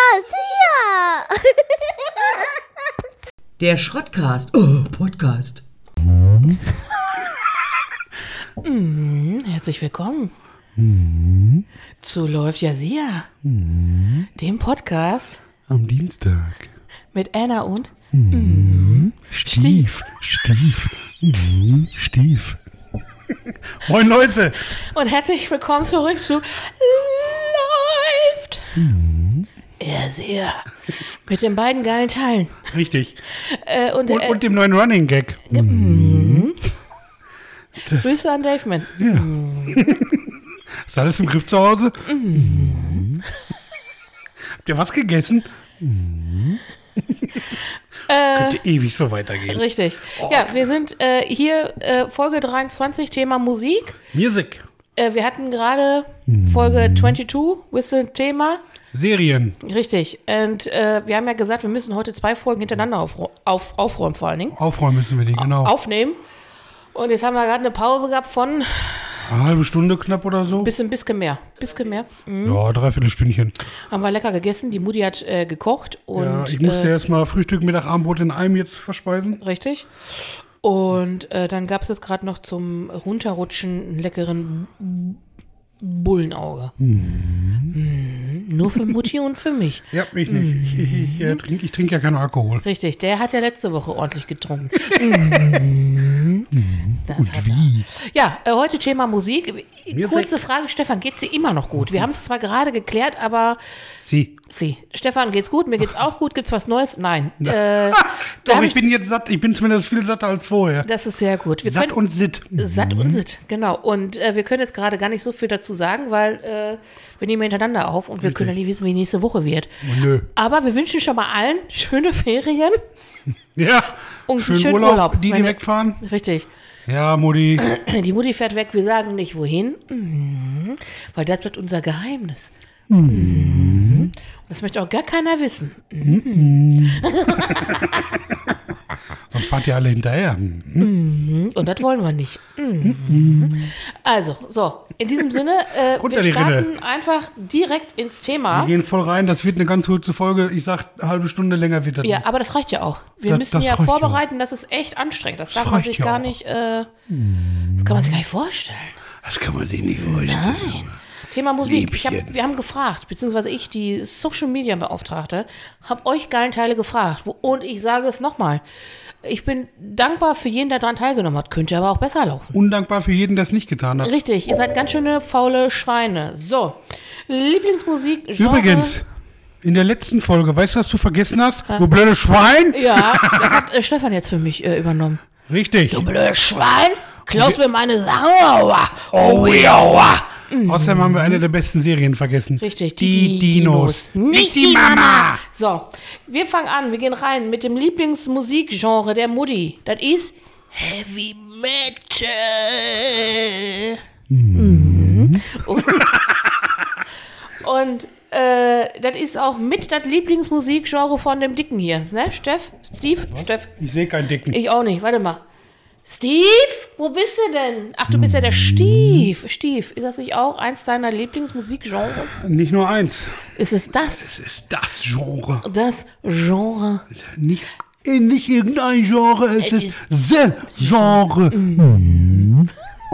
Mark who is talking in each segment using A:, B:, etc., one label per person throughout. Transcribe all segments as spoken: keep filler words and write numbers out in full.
A: Ja, sicher.
B: Der Schrottcast. Oh, Podcast.
C: Mm, herzlich willkommen
D: Mhm.
C: zu Läuft ja sehr,
D: Mhm.
C: dem Podcast
D: Am Dienstag.
C: mit Anna und
D: Mhm. Stief. Stief. Mhm. Stief. Moin Leute.
C: und herzlich willkommen zurück zu Läuft ja sehr mit den beiden geilen Teilen.
D: Richtig.
C: Äh, und
D: Und,
C: äh,
D: und dem neuen Running Gag. Das,
C: Grüße an Daveman.
D: ist alles im Griff zu Hause? Mhm. Habt ihr was gegessen? Mhm.
C: Äh,
D: Könnte ewig so weitergehen.
C: Richtig. Ja, wir sind äh, hier äh, Folge dreiundzwanzig, Thema Musik.
D: Musik.
C: Äh, wir hatten gerade Folge zweiundzwanzig, with the Thema.
D: Serien.
C: Richtig. Und äh, wir haben ja gesagt, wir müssen heute zwei Folgen hintereinander auf, auf, aufräumen, vor allen Dingen.
D: Aufräumen müssen wir die, genau.
C: Aufnehmen. Und jetzt haben wir gerade eine Pause gehabt von
D: Eine halbe Stunde knapp oder so?
C: bisschen, bisschen mehr. Bisschen mehr. Mhm.
D: Ja, dreiviertel Stündchen.
C: Haben wir lecker gegessen. Die Mutti hat äh, gekocht. Und,
D: Ja, ich musste
C: äh,
D: erstmal Frühstück, Mittag, Abendbrot in einem jetzt verspeisen.
C: Richtig. Und äh, dann gab es jetzt gerade noch zum Runterrutschen einen leckeren Bullenauge. Mhm. Nur für Mutti und für mich.
D: Ja, ich nicht. Ich, ich, ich, äh, trink, ich trinke ja keinen Alkohol.
C: Richtig, der hat ja letzte Woche ordentlich getrunken. Mhm. Das hat er. Ja, äh, heute Thema Musik.
D: Musik.
C: Kurze Frage, Stefan, geht's dir immer noch gut? Wir haben es zwar gerade geklärt, aber
D: Sie.
C: sie. Stefan, geht's gut? Mir geht's auch gut. Gibt's was Neues? Nein. Äh, da
D: Doch,
C: hab
D: ich bin jetzt satt. Ich bin zumindest viel satter als vorher.
C: das ist sehr gut. Wir
D: Satt
C: können-
D: und Sitt.
C: Satt und Sitt, genau. Und äh, wir können jetzt gerade gar nicht so viel dazu sagen, weil äh, wir nehmen hintereinander auf und wir können ja nicht wissen, wie nächste Woche wird.
D: Nö.
C: Aber wir wünschen schon mal allen schöne Ferien.
D: Ja.
C: Und
D: Schönen
C: schönen
D: Urlaub,
C: Urlaub.
D: die, die
C: Meine-
D: wegfahren.
C: Richtig.
D: Ja, Mutti.
C: Die Mutti fährt weg, wir sagen nicht wohin, mhm. weil das bleibt unser Geheimnis. Mhm. Das möchte auch gar keiner wissen.
D: Sonst fahrt ihr alle hinterher.
C: Und das wollen wir nicht. Mhm. Also, so, in diesem Sinne, äh,
D: Runter
C: wir
D: die
C: starten
D: Rinne.
C: einfach direkt ins Thema.
D: Wir gehen voll rein. Das wird eine ganz kurze Folge. Ich sag, eine halbe Stunde länger wird das
C: Ja,
D: nicht.
C: aber das reicht ja auch. Wir
D: Das-
C: müssen
D: das
C: ja
D: reicht ja auch.
C: vorbereiten, das ist echt anstrengend. Das,
D: Das
C: darf man
D: reicht
C: sich
D: ja
C: gar
D: auch.
C: nicht, äh, das kann man sich gar nicht vorstellen.
D: Das kann man sich nicht vorstellen.
C: Thema Musik. Ich hab,
D: Liebchen.
C: wir haben gefragt, beziehungsweise ich, die Social Media Beauftragte, habe euch geilen Teile gefragt. Wo- Und ich sage es nochmal. Ich bin dankbar für jeden, der daran teilgenommen hat. Könnte aber auch besser laufen.
D: Undankbar für jeden, der es nicht getan hat.
C: Richtig, ihr seid ganz schöne faule Schweine. So, Lieblingsmusik, Genre.
D: Übrigens, in der letzten Folge, weißt du, was du vergessen hast? Du blödes Schwein.
C: Ja, das hat äh, Stefan jetzt für mich äh, übernommen.
D: Richtig.
C: Du blödes Schwein, klaust mir meine Sachen. Aua.
D: Oh, ja. Außerdem haben wir eine der besten Serien vergessen.
C: Richtig,
D: Die, Dinos.
C: Nicht die Mama. So, wir fangen an, wir gehen rein mit dem Lieblingsmusikgenre der Mutti. Das ist Heavy Metal. Mhm. Und, und äh, das ist auch mit das Lieblingsmusikgenre von dem Dicken hier. Ne, Steff? Steve? Steff?
D: Ich sehe keinen Dicken.
C: Ich auch nicht, warte mal. Steve? Wo bist du denn? Ach, du bist ja der Steve. Steve, ist das nicht auch eins deiner Lieblingsmusikgenres?
D: Nicht nur eins.
C: Ist es das?
D: Es ist das Genre.
C: Das Genre.
D: Nicht, äh, nicht irgendein Genre, es
C: Äh,
D: ist the Genre.
C: Und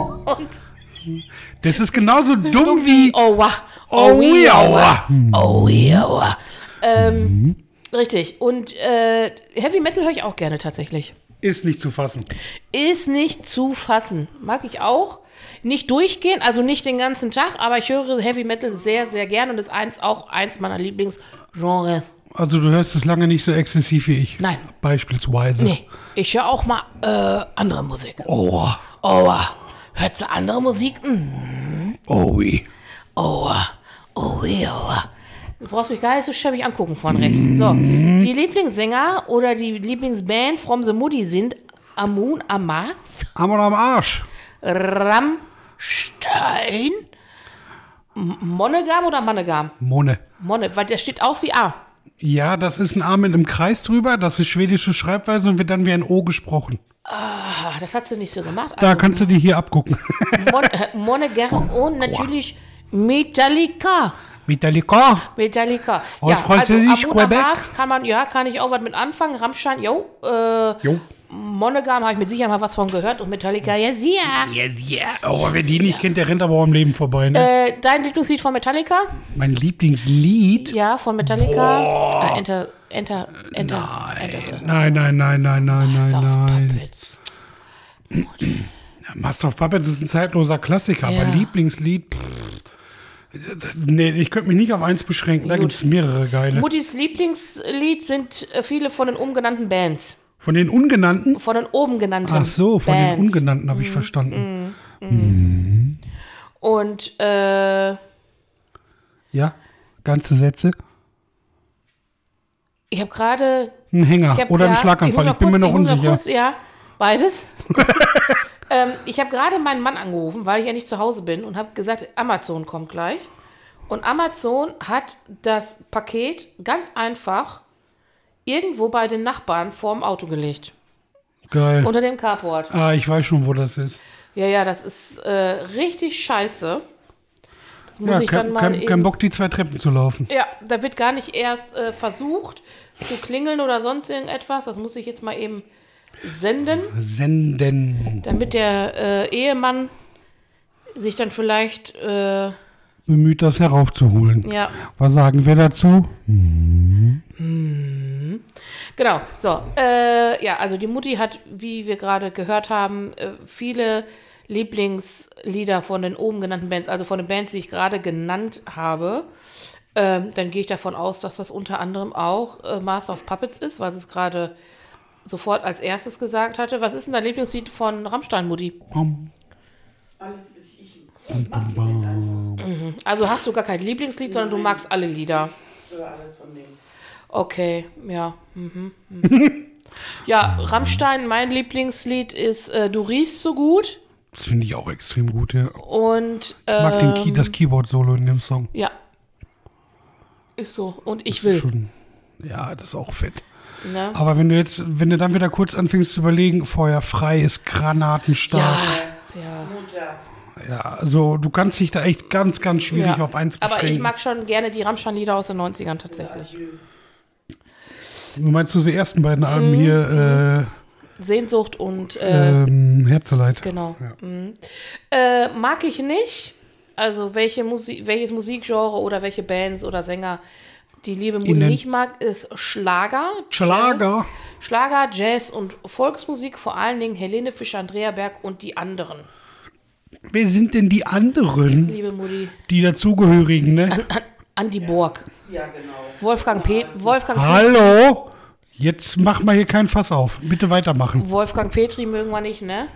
D: Das ist genauso dumm wie
C: oh, wa.
D: Oh, ja.
C: Oh, ja. Ähm, richtig. Und äh, Heavy Metal höre ich auch gerne tatsächlich.
D: Ist nicht zu fassen.
C: Ist nicht zu fassen. Mag ich auch. Nicht durchgehen, also nicht den ganzen Tag, aber ich höre Heavy Metal sehr, sehr gerne und ist eins, auch eins meiner Lieblingsgenres.
D: Also du hörst es lange nicht so exzessiv wie ich.
C: Nein.
D: Beispielsweise.
C: Nee, ich höre auch mal äh, andere Musik.
D: Oh.
C: Oh, hört du andere Musik? Mm.
D: Oh.
C: Oh, oh, oh. Du brauchst mich gar nicht so schäbig angucken von rechts. So, die Lieblingssänger oder die Lieblingsband from the Moody sind Amun Amarth,
D: Amor am Arsch.
C: Rammstein, M- Monogam oder Monogam?
D: Mone.
C: Monne, weil der steht aus wie A.
D: Ja, das ist ein A mit einem Kreis drüber. Das ist schwedische Schreibweise und wird dann wie ein O gesprochen.
C: Ah, das hat sie nicht so gemacht.
D: Da kannst du die hier abgucken.
C: Mon äh, Monogam und natürlich Metallica.
D: Metallica.
C: Metallica.
D: Aus
C: ja,
D: Französisch,
C: also Amun
D: Quebec.
C: Amarth kann man, ja, kann ich auch was mit anfangen. Rammstein, jo. Äh,
D: Jo.
C: Monogam habe ich mit Sicherheit mal was von gehört. Und Metallica, ja, sehr.
D: Ja, ja. Oh, wer die nicht kennt, der rennt aber auch im Leben vorbei, ne?
C: Äh, dein Lieblingslied von Metallica?
D: Mein Lieblingslied?
C: Ja, von Metallica. Äh, enter, enter, enter, enter.
D: Nein, nein, nein, nein, nein, nein,
C: Master of
D: nein.
C: Puppets.
D: Ja, Master of Puppets ist ein zeitloser Klassiker,
C: Ja.
D: aber Lieblingslied, pff, nee, ich könnte mich nicht auf eins beschränken, da
C: Gut.
D: gibt es mehrere geile.
C: Muttis Lieblingslied sind äh, viele von den oben genannten Bands.
D: Von den Ungenannten?
C: Von den oben genannten
D: Ach so, von
C: Bands.
D: den Ungenannten habe ich verstanden.
C: Und, äh,
D: Ja, ganze Sätze.
C: ich habe gerade
D: Ein Hänger
C: Ich hab-
D: oder ein
C: ja,
D: Schlaganfall,
C: muss
D: ich, bin
C: kurz-
D: mir noch
C: muss
D: unsicher.
C: Kurz, ja, beides. ähm, ich habe gerade meinen Mann angerufen, weil ich ja nicht zu Hause bin und habe gesagt, Amazon kommt gleich. Und Amazon hat das Paket ganz einfach irgendwo bei den Nachbarn vorm Auto gelegt.
D: Geil.
C: Unter dem Carport.
D: Ah, ich weiß schon, wo das ist.
C: Ja, ja, das ist äh, richtig scheiße. Das muss
D: Ja,
C: ich dann
D: kein,
C: mal
D: kein,
C: eben...
D: kein Bock, die zwei Treppen zu laufen.
C: Ja, da wird gar nicht erst äh, versucht zu klingeln oder sonst irgendetwas. Das muss ich jetzt mal eben senden,
D: Senden.
C: damit der äh, Ehemann sich dann vielleicht, äh,
D: Bemüht, das heraufzuholen.
C: ja,
D: Was sagen wir dazu?
C: genau. So, äh, ja, also die Mutti hat, wie wir gerade gehört haben, äh, viele Lieblingslieder von den oben genannten Bands, also von den Bands, die ich gerade genannt habe. Ähm, dann gehe ich davon aus, dass das unter anderem auch äh, Master of Puppets ist, was es gerade sofort als erstes gesagt hatte. Was ist denn dein Lieblingslied von Rammstein, Mutti?
D: Bam,
B: Alles ist ich.
D: bam, bam.
C: Also hast du gar kein Lieblingslied, sondern du magst alle Lieder.
B: Oder alles von denen.
C: Okay, ja. Mhm, mhm. Ja, Rammstein, mein Lieblingslied ist äh, Du riechst so gut.
D: Das finde ich auch extrem gut, ja.
C: Und
D: Ich mag den
C: ähm,
D: Key, das Keyboard-Solo in dem Song.
C: ja. Ist so. Und ich will.
D: Schon, ja, das ist auch fett.
C: Ne?
D: Aber wenn du jetzt, wenn du dann wieder kurz anfängst zu überlegen, Feuer frei ist granatenstark.
C: Ja, ja.
B: Mutter.
D: Ja, also du kannst dich da echt ganz, ganz schwierig
C: ja.
D: auf eins beschränken.
C: Aber ich mag schon gerne die Rammstein-Lieder aus den neunzigern tatsächlich.
D: Du meinst so die ersten beiden
C: Mhm.
D: Alben hier,
C: Sehnsucht und
D: äh,
C: äh,
D: ähm, Herzeleid.
C: genau.
D: Ja.
C: Mhm. Äh, mag ich nicht. Also welche Musik, welches Musikgenre oder welche Bands oder Sänger die liebe Mutti
D: Innen.
C: nicht mag, ist Schlager.
D: Schlager.
C: Jazz, Schlager, Jazz und Volksmusik, vor allen Dingen Helene Fischer, Andrea Berg und die anderen.
D: Wer sind denn die anderen,
C: Liebe Mutti.
D: die dazugehörigen, ne?
C: An, Andi Borg.
B: Ja, genau.
C: Wolfgang P. Wolfgang Petri.
D: Hallo? Jetzt mach mal hier keinen Fass auf. Bitte weitermachen.
C: Wolfgang Petri mögen wir nicht, ne?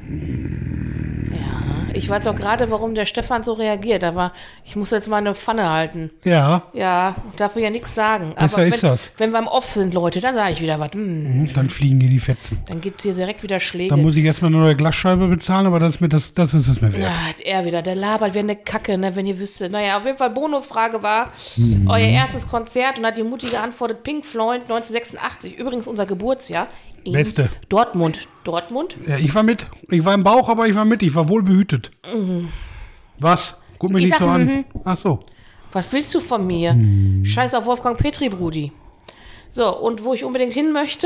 C: Ja, ich weiß auch gerade, warum der Stefan so reagiert, aber ich muss jetzt mal eine Pfanne halten.
D: Ja,
C: Ja, darf mir ja nichts sagen.
D: Besser
C: aber wenn,
D: ist das.
C: Wenn wir im Off sind, Leute, dann sage ich wieder was. Hm,
D: dann fliegen dir die Fetzen.
C: dann gibt es hier direkt wieder Schläge.
D: Dann muss ich erstmal eine neue Glasscheibe bezahlen, aber das, ist mir das, das ist es mir wert.
C: Ja, hat er wieder, der labert wie eine Kacke, ne, wenn ihr wüsstet. Naja, auf jeden Fall Bonusfrage war, euer erstes Konzert und hat die Mutti geantwortet, Pink Floyd neunzehnhundertsechsundachtzig, übrigens unser Geburtsjahr. In
D: Beste.
C: Dortmund. Dortmund?
D: Ja, ich war mit. Ich war im Bauch, aber ich war mit. Ich war wohl behütet. Was? Guck mir
C: Ich
D: nicht
C: sag,
D: so an.
C: mhm.
D: Ach so.
C: Was willst du von mir? Scheiß auf Wolfgang Petri, Brudi. So, und wo ich unbedingt hin möchte,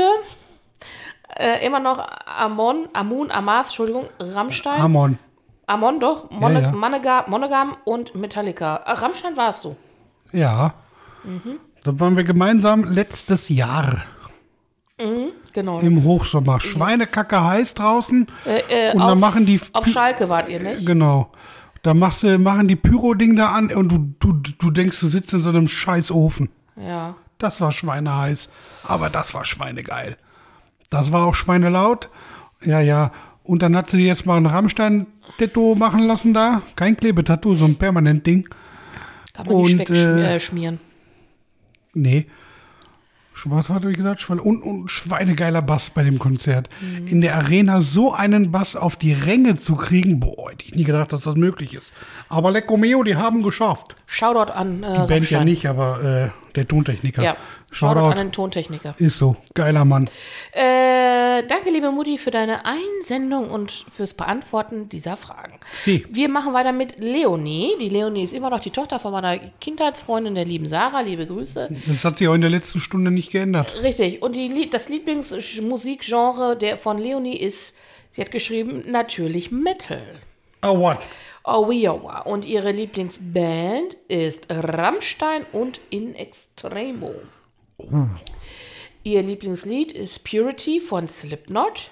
C: äh, immer noch Amon, Amun, Amarth, Entschuldigung, Rammstein.
D: Amon.
C: Amon, doch. Mono,
D: Ja, ja.
C: Monogam, Monogam und Metallica. Ach, Rammstein warst du.
D: Ja.
C: Mhm.
D: Da waren wir gemeinsam letztes Jahr
C: Genau.
D: im Hochsommer. Schweinekacke heiß draußen.
C: äh, äh,
D: und
C: auf,
D: dann machen die.
C: auf Schalke wart ihr, nicht?
D: Genau. Da machst du, machen die Pyro-Ding da an und du, du, du denkst, du sitzt in so einem scheiß Ofen.
C: Ja.
D: Das war schweineheiß. Aber das war schweinegeil. Das war auch schweinelaut. Ja, ja. Und dann hat sie jetzt mal ein Rammstein-Tattoo machen lassen da. Kein Klebetattoo, so ein Permanent-Ding.
C: Kann man nicht
D: Und,
C: wegschmieren.
D: äh,
C: Äh, schmieren.
D: Nee. Was hatte ich gesagt? Schweine und, und schweinegeiler Bass bei dem Konzert. In der Arena so einen Bass auf die Ränge zu kriegen, boah, hätte ich nie gedacht, dass das möglich ist. Aber Lecco Mio, die haben geschafft.
C: Shoutout an äh,
D: Die Band ja
C: Rammstein.
D: nicht, aber äh, der Tontechniker.
C: Ja, Shoutout
D: Shoutout.
C: an den Tontechniker.
D: Ist so. Geiler Mann.
C: Äh, danke, liebe Mutti, für deine Einsendung und fürs Beantworten dieser Fragen.
D: Sie.
C: Wir machen weiter mit Leonie. Die Leonie ist immer noch die Tochter von meiner Kindheitsfreundin, der lieben Sarah. Liebe Grüße.
D: Das hat sich auch in der letzten Stunde nicht geändert.
C: Richtig. Und die, Lie- das Lieblingsmusikgenre der von Leonie ist, sie hat geschrieben, natürlich Metal.
D: Oh, what?
C: Oh, Iowa. Und ihre Lieblingsband ist Rammstein und In Extremo.
D: Oh.
C: Ihr Lieblingslied ist Purity von Slipknot.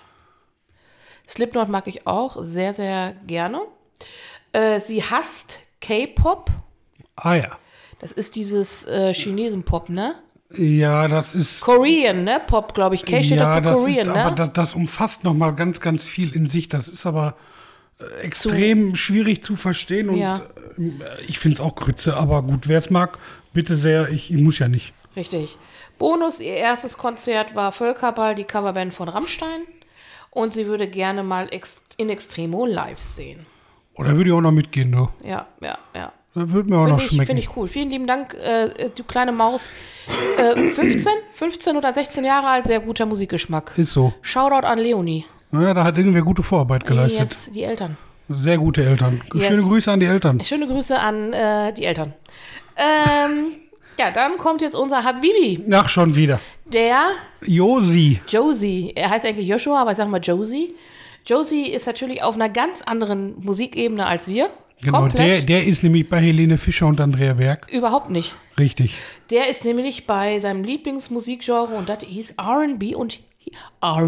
C: Slipknot mag ich auch sehr, sehr gerne. Äh, sie hasst K-Pop.
D: Ah ja.
C: Das ist dieses äh, Chinesen-Pop, ne?
D: Ja, das ist...
C: Korean, ne? Pop, glaube ich. K steht
D: ja,
C: dafür
D: das
C: Korean,
D: ist,
C: ne?
D: aber das, das umfasst noch mal ganz, ganz viel in sich. Das ist aber äh, extrem schwierig zu verstehen und
C: Ja.
D: äh, ich finde es auch Grütze. Aber gut, wer es mag, bitte sehr. Ich, ich muss ja nicht.
C: Richtig. Bonus, ihr erstes Konzert war Völkerball, die Coverband von Rammstein. Und sie würde gerne mal ex in Extremo live sehen.
D: Oder würde ich auch noch mitgehen, du.
C: Ja, ja, ja.
D: Das würde mir auch noch
C: Finde ich,
D: schmecken.
C: find ich cool. Vielen lieben Dank, äh, du kleine Maus. Äh, fünfzehn? fünfzehn oder sechzehn Jahre alt, sehr guter Musikgeschmack.
D: Ist so.
C: Shoutout an Leonie.
D: Ja, da hat irgendwer gute Vorarbeit geleistet.
C: Yes, die Eltern.
D: Sehr gute Eltern.
C: Yes.
D: Schöne Grüße an die Eltern.
C: Schöne Grüße an äh, die Eltern. Ähm, ja, dann kommt jetzt unser Habibi,
D: Ach, schon wieder.
C: der
D: Josi.
C: Josie. Er heißt eigentlich Joshua, aber ich sag mal Josie. Josie ist natürlich auf einer ganz anderen Musikebene als wir.
D: Genau,
C: Komplett.
D: der, der ist nämlich bei Helene Fischer und Andrea Berg.
C: Überhaupt nicht.
D: Richtig.
C: Der ist nämlich bei seinem Lieblingsmusikgenre und das ist R and B und R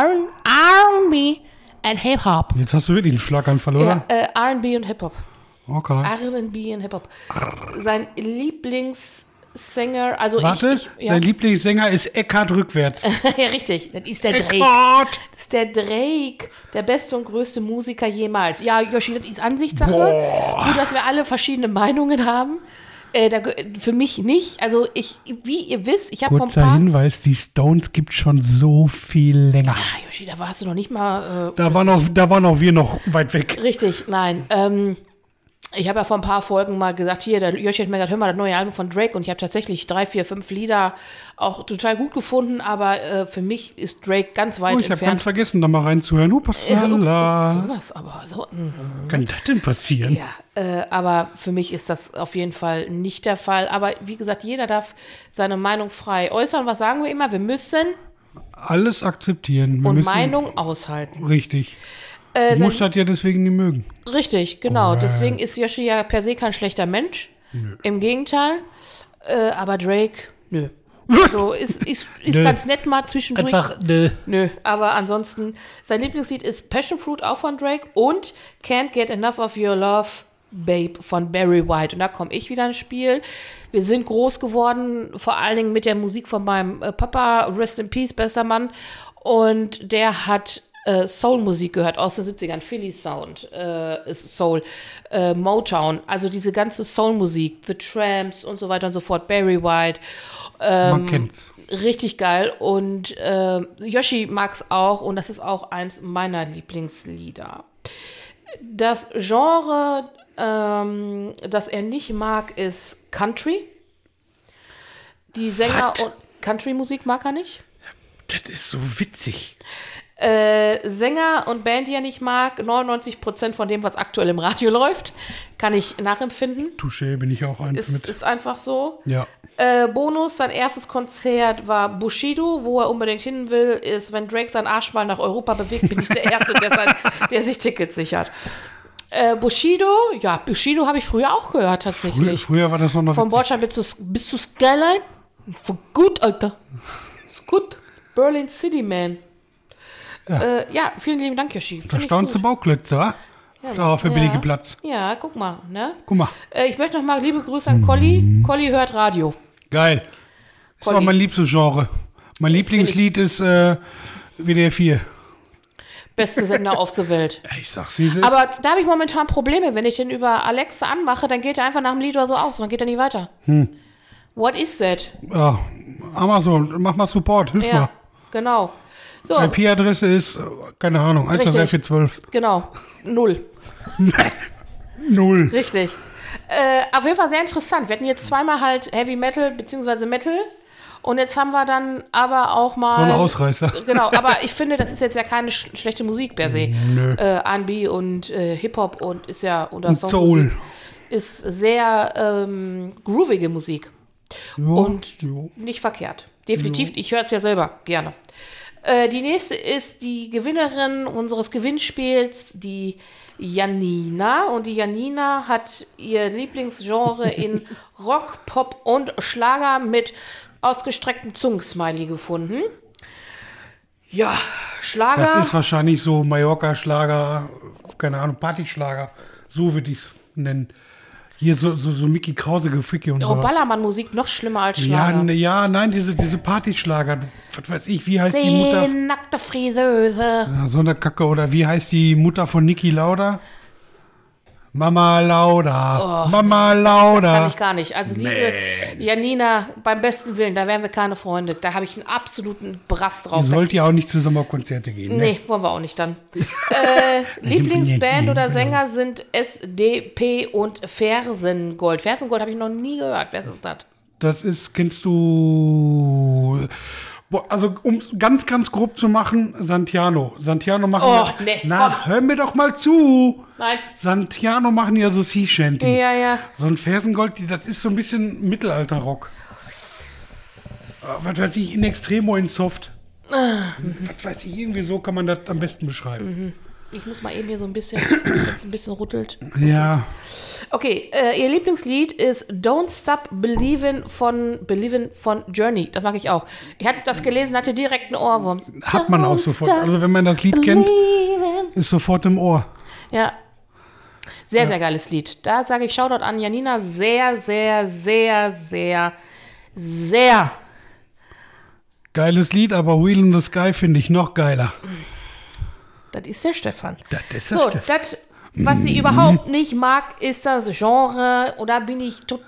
C: and B und Hip-Hop.
D: Jetzt hast du wirklich einen Schlaganfall, oder?
C: Ja, äh, R and B und Hip-Hop.
D: Okay.
C: R and B und Hip-Hop. Sein Lieblingssänger, also
D: Warte,
C: ich, ich ja.
D: sein Lieblingssänger ist Eckhard Rückwärts.
C: Ja, richtig, das ist der Drake.
D: Eckhard!
C: Das ist der Drake, der beste und größte Musiker jemals. Ja, Yoshi, das ist Ansichtssache.
D: Boah.
C: Gut, dass wir alle verschiedene Meinungen haben. Äh, da, ge- für mich nicht. Also ich, wie ihr wisst, ich habe vor ein
D: Kurzer
C: paar...
D: Hinweis, die Stones gibt schon so viel länger.
C: Ah, Yoshi, da warst du noch nicht mal... Äh,
D: Da waren, auch, da waren auch wir noch weit weg.
C: Richtig, nein. Ähm, ich habe ja vor ein paar Folgen mal gesagt, hier, der Yoshi hat mir gesagt, hör mal das neue Album von Drake und ich habe tatsächlich drei, vier, fünf Lieder auch total gut gefunden, aber äh, für mich ist Drake ganz weit
D: Oh, ich habe
C: entfernt.
D: ganz vergessen, da mal reinzuhören.
C: Äh, ups,
D: Upsala.
C: ups, sowas, aber so... mm.
D: Kann das denn passieren?
C: Ja, äh, aber für mich ist das auf jeden Fall nicht der Fall. Aber wie gesagt, jeder darf seine Meinung frei äußern. Was sagen wir immer? Wir müssen
D: Alles akzeptieren. Wir
C: und
D: müssen,
C: Meinung aushalten.
D: Richtig.
C: Äh,
D: Du musst das ja deswegen nicht mögen.
C: Richtig, genau. Deswegen ist Yoshi ja per se kein schlechter Mensch. Im Gegenteil. Äh, aber Drake, nö. So, ist, ist, ist
D: Nö.
C: ganz nett mal zwischendurch.
D: Einfach, nö.
C: Nö, aber ansonsten, sein Lieblingslied ist Passion Fruit, auch von Drake, und Can't Get Enough of Your Love, Babe, von Barry White. Und da komme ich wieder ins Spiel. Wir sind groß geworden, vor allen Dingen mit der Musik von meinem äh, Papa, Rest in Peace, bester Mann. Und der hat äh, Soul-Musik gehört aus den siebzigern, Philly Sound, äh, ist Soul, äh, Motown, also diese ganze Soul-Musik, The Tramps und so weiter und so fort, Barry White.
D: Man kennt's.
C: Richtig geil. Und äh, Yoshi mag's auch und das ist auch eins meiner Lieblingslieder. Das Genre, ähm, das er nicht mag, ist Country. Die Sänger
D: What?
C: und Country-Musik mag er nicht.
D: Das ist so witzig.
C: Äh, Sänger und Band, die er nicht mag, neunundneunzig Prozent von dem, was aktuell im Radio läuft, kann ich nachempfinden.
D: Touché, bin ich auch eins
C: Ist,
D: mit.
C: ist einfach so.
D: Ja.
C: Äh, Bonus, sein erstes Konzert war Bushido, wo er unbedingt hin will, ist, wenn Drake seinen Arsch mal nach Europa bewegt, bin ich der Erste, der, sein, der sich Tickets sichert. Äh, Bushido, ja, Bushido habe ich früher auch gehört,
D: Früher,
C: tatsächlich.
D: früher war das noch noch
C: Von
D: witzig.
C: Bordstein bis zu, bis zu Skyline. Für gut, Alter. Ist gut. Berlin City, man.
D: Ja.
C: Äh, ja, vielen lieben Dank, Yoshi. Find
D: Da
C: ich
D: staunst du
C: gut.
D: Bauklötze, wa? Da für billige Platz.
C: Ja, guck mal, ne?
D: Guck mal.
C: Äh, ich möchte noch mal liebe Grüße an Colli. Colli hört Radio.
D: Geil. Ist
C: Colli.
D: auch mein liebstes Genre. Mein Lieblingslied ist äh, W D R vier.
C: Beste Sender auf der Welt.
D: Ja, ich sag's, wie es ist.
C: Aber da habe ich momentan Probleme. Wenn ich den über Alexa anmache, dann geht er einfach nach dem Lied oder so aus und dann geht er nie weiter.
D: Hm.
C: What is that?
D: Ja, Amazon, mach mal Support, hilf
C: Ja,
D: mal.
C: genau. So,
D: I P-Adresse ist, äh, keine Ahnung, eins zwei drei vier zwölf.
C: genau. Null.
D: Null.
C: Richtig. Äh, auf jeden Fall sehr interessant. Wir hatten jetzt zweimal halt Heavy Metal bzw. Metal. Und jetzt haben wir dann aber auch mal...
D: So ein Ausreißer.
C: Genau, aber ich finde, das ist jetzt ja keine sch- schlechte Musik per se.
D: Nö.
C: Äh, R and B und äh, Hip-Hop und ist ja... Oder
D: Und
C: Songmusik
D: Soul.
C: ist sehr ähm, groovige Musik.
D: Jo,
C: Und
D: jo.
C: nicht verkehrt. Definitiv, ich höre es ja selber gerne. Äh, die nächste ist die Gewinnerin unseres Gewinnspiels, die Janina. Und die Janina hat ihr Lieblingsgenre in Rock, Pop und Schlager mit ausgestrecktem Zungensmiley gefunden. Ja, Schlager.
D: Das ist wahrscheinlich so Mallorca-Schlager, keine Ahnung, Partyschlager. So würde ich es nennen. Hier so, so, so Mickey Krause, Geficke und
C: Oh,
D: so.
C: Ballermann-Musik noch schlimmer als
D: Ja,
C: Schlager.
D: n- ja, nein, diese, diese Partyschlager. Was weiß ich, wie heißt die Mutter?
C: Zehn nackte Friseuse.
D: Ja, so eine Kacke. Oder wie heißt die Mutter von Niki Lauda? Mama Lauda. Mama
C: Kann
D: Lauda.
C: ich gar nicht. Also liebe Janina, beim besten Willen, da wären wir keine Freunde. Da habe ich einen absoluten Brass drauf.
D: Ihr sollt ja auch nicht zu Sommerkonzerte gehen, ne?
C: Nee, wollen wir auch nicht dann. äh, Lieblingsband oder Sänger sind S D P und Fersengold. Fersengold habe ich noch nie gehört. Wer ist das?
D: Das ist, kennst du... Boah, also, um es ganz, ganz grob zu machen, Santiano. Santiano machen
C: Oh,
D: ja...
C: nee,
D: Na,
C: komm.
D: hör mir doch mal zu.
C: Nein.
D: Santiano machen ja so Sea Shanty.
C: Ja, ja.
D: So ein Fersengold, die- das ist so ein bisschen Mittelalter-Rock. Äh, Was weiß ich, in Extremo, in Soft. Was weiß ich, irgendwie so kann man das am besten beschreiben.
C: Ich muss mal eben hier so ein bisschen, wenn es ein bisschen rüttelt.
D: Ja,
C: Okay, äh, ihr Lieblingslied ist Don't Stop Believin' von Believin' von Journey. Das mag ich auch. Ich hatte das gelesen, hatte direkt einen Ohrwurm.
D: hat man auch
C: Don't
D: sofort.
C: stop
D: Also wenn man das Lied kennt,
C: believin'.
D: ist sofort im Ohr.
C: Ja. Sehr, sehr geiles Lied. Da sage ich Shoutout an Janina. Sehr, sehr, sehr, sehr, sehr.
D: Geiles Lied, aber Wheel in the Sky finde ich noch geiler.
C: Das ist der Stefan.
D: Das ist der
C: So,
D: Stefan.
C: das, was sie überhaupt nicht mag, ist das Genre. Und da bin ich total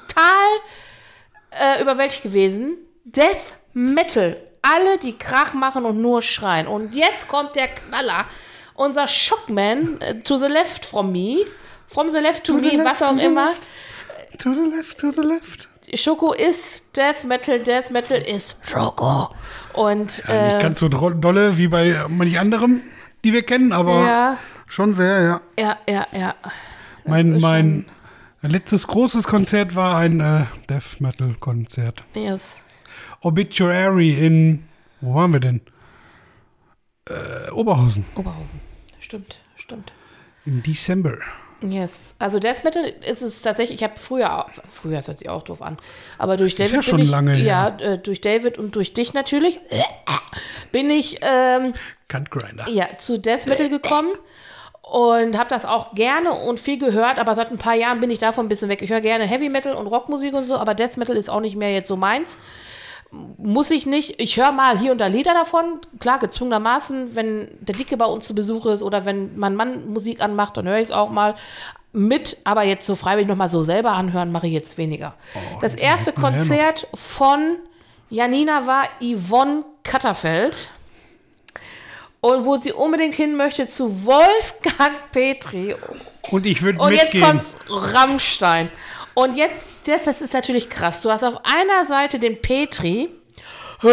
C: äh, überwältigt gewesen. Death Metal. Alle, die Krach machen und nur schreien. Und jetzt kommt der Knaller. Unser Shockman, äh, to the left from me, from the left to,
D: To the
C: me,
D: left,
C: was auch
D: to the
C: immer.
D: To the left, to the left.
C: Schoko ist Death Metal, Death Metal ist Schoko. Und
D: Ja,
C: äh,
D: nicht ganz so dro- dolle wie bei manch anderem, die wir kennen, aber
C: ja,
D: schon sehr, ja.
C: ja, ja, ja. Das
D: Mein,
C: ist
D: mein letztes großes Konzert war ein äh, Death Metal Konzert.
C: schon- Yes.
D: Obituary in, wo waren wir denn? Äh, Oberhausen,
C: Oberhausen. Stimmt, stimmt.
D: im Dezember.
C: Yes. Also Death Metal ist es tatsächlich, ich habe früher, früher das hört sich auch doof an, aber durch
D: Das ist
C: David
D: ja schon
C: bin ich,
D: lange
C: ja, äh, durch David und durch dich natürlich, bin ich ähm,
D: Kantgrinder.
C: ja, zu Death Metal gekommen und habe das auch gerne und viel gehört, aber seit ein paar Jahren bin ich davon ein bisschen weg. Ich höre gerne Heavy Metal und Rockmusik und so, aber Death Metal ist auch nicht mehr jetzt so meins. Muss ich nicht. Ich höre mal hier und da Lieder davon. Klar, gezwungenermaßen, wenn der Dicke bei uns zu Besuch ist oder wenn mein Mann Musik anmacht, dann höre ich es auch mal mit. Aber jetzt so freiwillig nochmal so selber anhören, mache ich jetzt weniger. Das erste
D: hätten wir ja noch.
C: Konzert von Janina war Yvonne Katterfeld. Und wo sie unbedingt hin möchte, zu Wolfgang Petri.
D: Und ich würde
C: Und jetzt
D: mitgehen.
C: kommt's Rammstein. Und jetzt, das, das ist natürlich krass. Du hast auf einer Seite den Petri und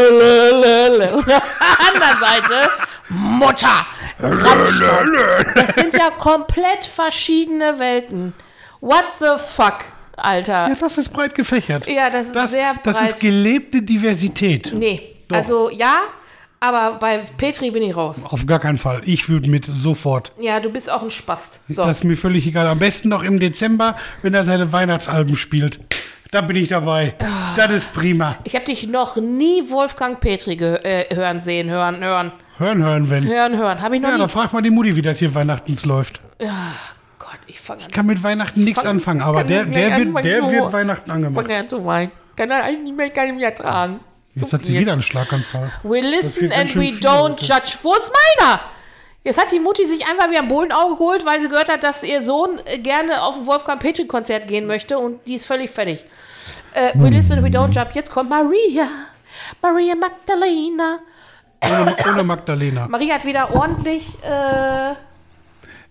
C: auf der anderen Seite Mutter Rammstein. Das sind ja komplett verschiedene Welten. What the fuck, Alter.
D: Ja, das ist breit gefächert.
C: Ja, das ist
D: Das,
C: sehr breit.
D: das ist gelebte Diversität.
C: Nee,
D: Doch.
C: also ja, aber bei Petri bin ich raus.
D: Auf gar keinen Fall. Ich würde mit sofort.
C: Ja, du bist auch ein Spast. So.
D: Das ist mir völlig egal. Am besten noch im Dezember, wenn er seine Weihnachtsalben spielt. Da bin ich dabei. Das ist prima.
C: Ich habe dich noch nie Wolfgang Petri ge- äh, hören sehen, hören, hören,
D: Hören, hören, wenn.
C: hören, hören. Habe ich noch
D: Ja,
C: nie.
D: dann frag mal die Mutti, wie das hier Weihnachtens läuft.
C: Gott, ich fange an.
D: Kann mit Weihnachten nichts
C: Fang-
D: anfangen, aber
C: kann
D: der,
C: nicht
D: der,
C: mehr
D: wird,
C: anfangen,
D: der
C: so.
D: wird Weihnachten angemacht.
C: Fange an zu weinen. Kann er eigentlich nicht mehr, kann ich mehr tragen.
D: Jetzt hat sie wieder einen Schlaganfall.
C: We listen
D: wird ganz
C: and
D: schön
C: we
D: viel
C: don't
D: heute.
C: judge. Wo ist meiner? Jetzt hat die Mutti sich einfach wie am Bullenauge geholt, weil sie gehört hat, dass ihr Sohn äh, gerne auf ein Wolfgang Petri-Konzert gehen möchte und die ist völlig fertig. Äh, we listen and we don't judge. Jetzt kommt Maria. Maria Magdalena.
D: Ohne, ohne Magdalena.
C: Maria hat wieder ordentlich äh,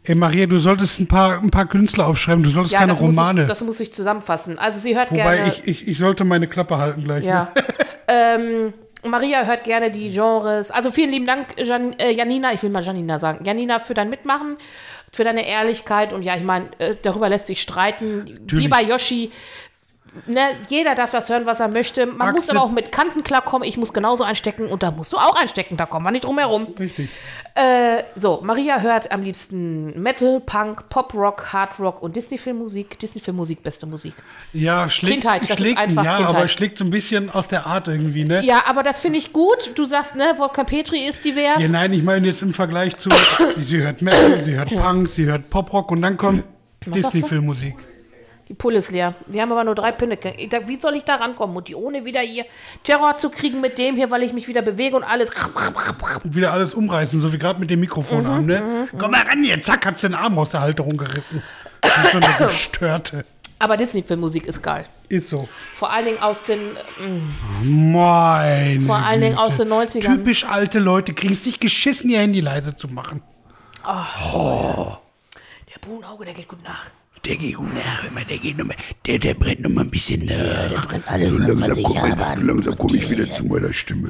D: Ey, Maria, du solltest ein paar, ein paar Künstler aufschreiben. Du solltest
C: Ja,
D: keine
C: das muss,
D: Romane.
C: ich, das muss ich zusammenfassen. Also sie hört
D: Wobei,
C: gerne...
D: ich, ich, ich sollte meine Klappe halten gleich.
C: Ja.
D: Ne?
C: ähm, Maria hört gerne die Genres. Also vielen lieben Dank, Jan, äh, Janina, ich will mal Janina sagen. Janina, für dein Mitmachen, für deine Ehrlichkeit. Und ja, ich meine, äh, darüber lässt sich streiten.
D: Natürlich.
C: Wie bei Yoshi. Ne, jeder darf das hören, was er möchte. Man muss
D: Axel-
C: aber auch mit Kanten klarkommen. Ich muss genauso einstecken und da musst du auch einstecken. Da kommen wir nicht drum herum.
D: Richtig.
C: Äh, so, Maria hört am liebsten Metal, Punk, Pop, Rock, Hard Rock und Disney-Filmmusik. Disney-Filmmusik, beste Musik.
D: Ja, schlägt,
C: Kindheit, das
D: schlägt,
C: ist einfach
D: ja,
C: Kindheit.
D: aber schlägt so ein bisschen aus der Art irgendwie, ne?
C: Ja, aber das finde ich gut. Du sagst, ne, Wolfgang Petri ist divers.
D: Ja, nein, ich meine jetzt im Vergleich zu, sie hört Metal, sie hört Punk, sie hört Poprock und dann kommt
C: sagst du?
D: Disney-Filmmusik.
C: Die Pulle ist leer. Wir haben aber nur drei Pinne. Ich dachte, wie soll ich da rankommen, Mutti? Ohne wieder hier Terror zu kriegen mit dem hier, weil ich mich wieder bewege und alles.
D: Und wieder alles umreißen, so wie gerade mit dem Mikrofon an, ne? Komm mal ran hier, zack, hat's den Arm aus der Halterung gerissen. Das ist so eine gestörte.
C: Aber Disney-Filmmusik ist geil.
D: Ist so.
C: Vor allen Dingen aus den,
D: Meine
C: vor allen Dingen aus den neunzigern.
D: Typisch alte Leute kriegen es nicht geschissen, ihr Handy leise zu machen.
C: Der Brunauge, der geht gut nach.
A: Der geht gut nach, immer, der geht noch mal, der, der brennt noch mal ein bisschen nach. Ja, der brennt
E: alles noch, was ich habe.
A: So langsam komme ich wieder zu meiner Stimme.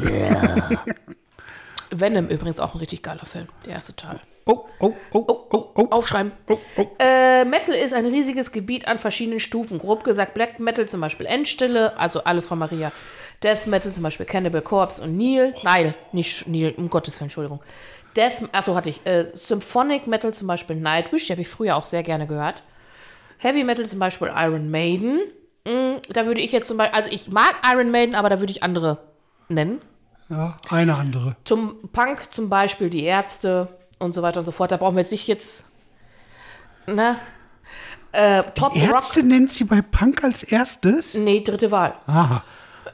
C: Venom übrigens auch ein richtig geiler Film, der erste Teil.
D: Oh, oh, oh, oh, oh, oh.
C: Aufschreiben.
D: Oh, oh.
C: Äh, Metal ist ein riesiges Gebiet an verschiedenen Stufen. Grob gesagt Black Metal zum Beispiel Endstille, also alles von Maria. Death Metal zum Beispiel Cannibal Corpse und Neil. Nein, nicht Neil, um Gottes Willen, Entschuldigung. Death, achso, hatte ich. Äh, Symphonic Metal zum Beispiel Nightwish, die habe ich früher auch sehr gerne gehört. Heavy Metal zum Beispiel Iron Maiden. Mm, da würde ich jetzt zum Beispiel, also ich mag Iron Maiden, aber da würde ich andere nennen.
D: Ja, eine andere.
C: Zum Punk zum Beispiel die Ärzte und so weiter und so fort. Da brauchen wir jetzt nicht jetzt, ne? Äh, Pop,
D: Ärzte
C: Rock.
D: nennt sie bei Punk als erstes?
C: Nee, dritte Wahl.
D: Aha.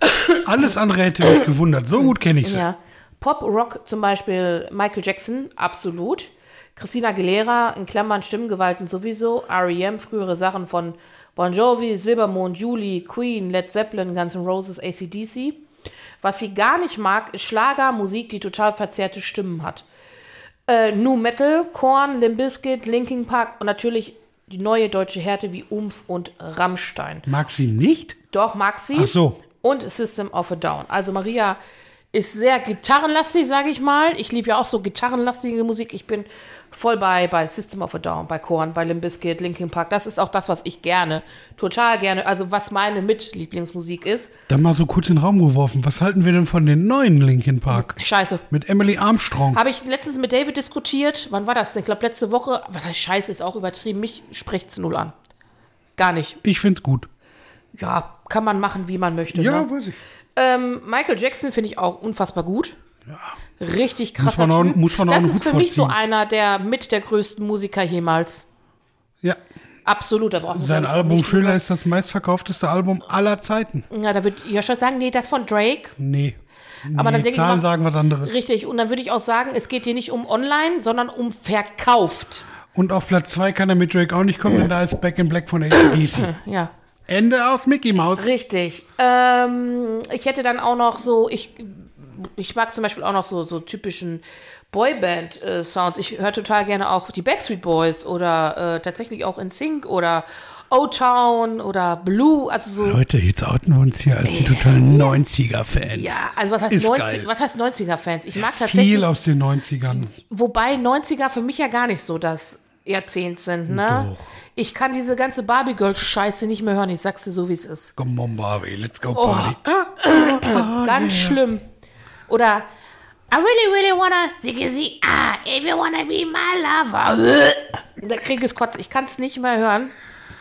D: Alles andere hätte mich gewundert. So gut kenne ich sie.
C: Ja. Pop, Rock zum Beispiel Michael Jackson, absolut. Christina Aguilera, in Klammern Stimmgewalten sowieso. R E M, frühere Sachen von Bon Jovi, Silbermond, Julie, Queen, Led Zeppelin, Guns N' Roses, A C D C. Was sie gar nicht mag, ist Schlagermusik, die total verzerrte Stimmen hat. Äh, Nu Metal, Korn, Limp Bizkit, Linkin Park und natürlich die neue deutsche Härte wie Umf und Rammstein.
D: Mag sie nicht?
C: Doch, mag sie.
D: Ach so.
C: Und System of a Down. Also Maria ist sehr gitarrenlastig, sage ich mal. Ich liebe ja auch so gitarrenlastige Musik. Ich bin voll bei, bei System of a Down, bei Korn, bei Limp Bizkit, Linkin Park. Das ist auch das, was ich gerne, total gerne, also was meine Mitlieblingsmusik ist.
D: Dann mal so kurz in den Raum geworfen. Was halten wir denn von den neuen Linkin Park?
C: Scheiße.
D: Mit Emily Armstrong.
C: Habe ich letztens mit David diskutiert. Wann war das denn? Ich glaube, letzte Woche. Was heißt Scheiße, ist auch übertrieben. Mich spricht es null an. Gar nicht.
D: Ich find's gut.
C: Ja, kann man machen, wie man möchte.
D: Ja,
C: ne?
D: weiß ich.
C: Ähm, Michael Jackson finde ich auch unfassbar gut. Ja. Richtig krasser
D: man auch-
C: Typ.
D: muss man auch
C: Das
D: einen
C: ist
D: Hut
C: für mich so
D: vorziehen.
C: einer der mit der größten Musiker jemals.
D: Ja.
C: Absolut. Da brauchen wir
D: Sein
C: nicht
D: Album
C: drüber-
D: Thriller ist das meistverkaufteste Album aller Zeiten.
C: Ja, da würde Joscha sagen, nee, das von Drake.
D: Nee.
C: Aber
D: nee,
C: dann denke ich
D: Zahlen
C: mal-
D: sagen was anderes.
C: Richtig. Und dann würde ich auch sagen, es geht hier nicht um online, sondern um verkauft.
D: Und auf Platz zwei kann er mit Drake auch nicht kommen, denn da ist Back in Black von A C D C.
C: Ja.
D: Ende aus Mickey Mouse.
C: Richtig. Ähm, ich hätte dann auch noch so, ich, ich mag zum Beispiel auch noch so, so typischen Boyband-Sounds. Ich höre total gerne auch die Backstreet Boys oder äh, tatsächlich auch N Sync oder O-Town oder Blue. Also so.
D: Leute, jetzt outen wir uns hier als die totalen neunziger-Fans.
C: Ja, also was heißt,
D: Ist
C: neunzig,
D: geil.
C: was heißt neunziger-Fans? Ich mag tatsächlich,
D: Viel aus den neunzigern.
C: wobei neunziger für mich ja gar nicht so das Jahrzehnt sind, ne?
D: Doch.
C: Ich kann diese ganze Barbie-Girl-Scheiße nicht mehr hören. Ich sag's dir so, wie es ist.
D: Come on, Barbie, let's go
C: Oh.
D: party.
C: Ganz schlimm. Oder I really, really wanna ziggy zig, ah, if you wanna be my lover. Da krieg ich's Kotz. Ich kann's nicht mehr hören.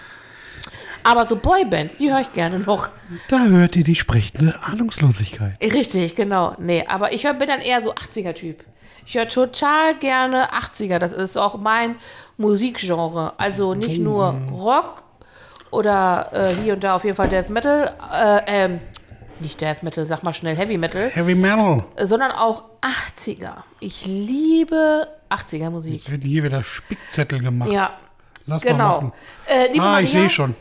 C: Aber so Boybands, die höre ich gerne noch.
D: Da hört ihr die sprechende Ahnungslosigkeit.
C: Richtig, genau. Nee, aber ich hör, bin dann eher so achtziger-Typ. Ich höre total gerne achtziger. Das ist auch mein Musikgenre. Also nicht nur Rock oder äh, hier und da auf jeden Fall Death Metal. Äh, ähm, nicht Death Metal, sag mal schnell Heavy Metal.
D: Heavy Metal.
C: Äh, sondern auch achtziger. Ich liebe achtziger Musik.
D: Es wird hier wieder Spickzettel gemacht.
C: Ja,
D: Lass mal
C: genau.
D: machen.
C: Äh, liebe,
D: Ah,
C: Maria,
D: ich sehe schon.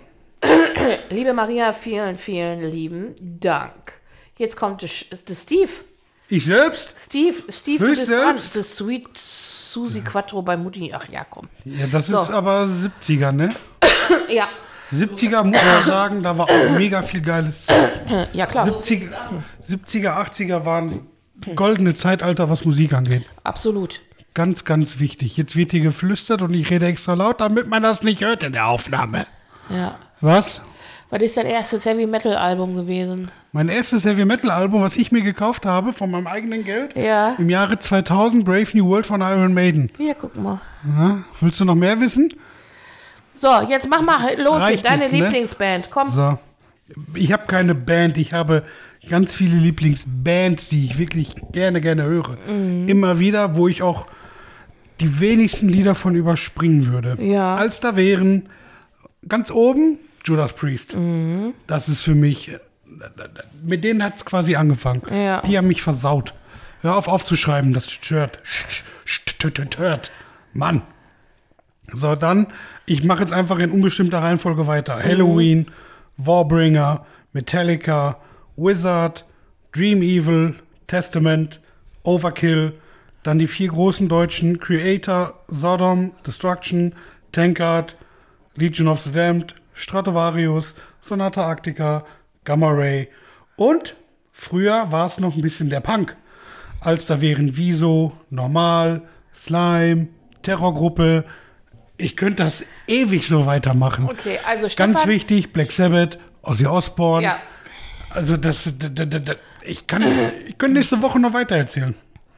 C: liebe Maria, vielen, vielen lieben Dank. Jetzt kommt der, Sch- der Steve.
D: Ich selbst?
C: Steve, Steve, du
D: Höchst
C: bist dran.
D: selbst?
C: Das Sweet Susie Quattro bei Mutti. Ach ja, komm.
D: Ja, das
C: So.
D: ist aber siebziger, ne?
C: Ja,
D: siebziger muss man sagen, da war auch mega viel Geiles.
C: ja klar.
D: siebziger, siebziger, achtziger waren goldene Zeitalter, was Musik angeht.
C: Absolut.
D: Ganz, ganz wichtig. Jetzt wird hier geflüstert und ich rede extra laut, damit man das nicht hört in der Aufnahme.
C: Ja.
D: Was?
C: Was ist dein erstes Heavy Metal Album gewesen?
D: Mein erstes Heavy Metal Album, was ich mir gekauft habe, von meinem eigenen Geld,
C: Ja.
D: im Jahre zweitausend, Brave New World von Iron Maiden.
C: Ja, guck mal.
D: Ja, willst du noch mehr wissen?
C: So, jetzt mach mal los.
D: Reicht
C: Deine
D: jetzt, ne?
C: Lieblingsband. Komm.
D: So. Ich habe keine Band, ich habe ganz viele Lieblingsbands, die ich wirklich gerne, gerne höre. Immer wieder, wo ich auch die wenigsten Lieder von überspringen würde.
C: Ja.
D: Als da wären ganz oben Judas Priest. Das ist für mich, mit denen hat es quasi angefangen.
C: Ja.
D: Die haben mich versaut. Hör auf aufzuschreiben, das Shirt. Shirt. Mann. So, dann, ich mache jetzt einfach in unbestimmter Reihenfolge weiter. Halloween, Warbringer, Metallica, Wizard, Dream Evil, Testament, Overkill, dann die vier großen deutschen, Creator, Sodom, Destruction, Tankard, Legion of the Damned, Stratovarius, Sonata Arctica, Gamma Ray und früher war es noch ein bisschen der Punk, als da wären Wieso, Normal, Slime, Terrorgruppe. Ich könnte das ewig so weitermachen.
C: Okay, also Stefan.
D: Ganz wichtig, Black Sabbath, Ozzy Osbourne.
C: Ja.
D: Also das, d- d- d- d- ich kann, ich könnte nächste Woche noch weiter erzählen.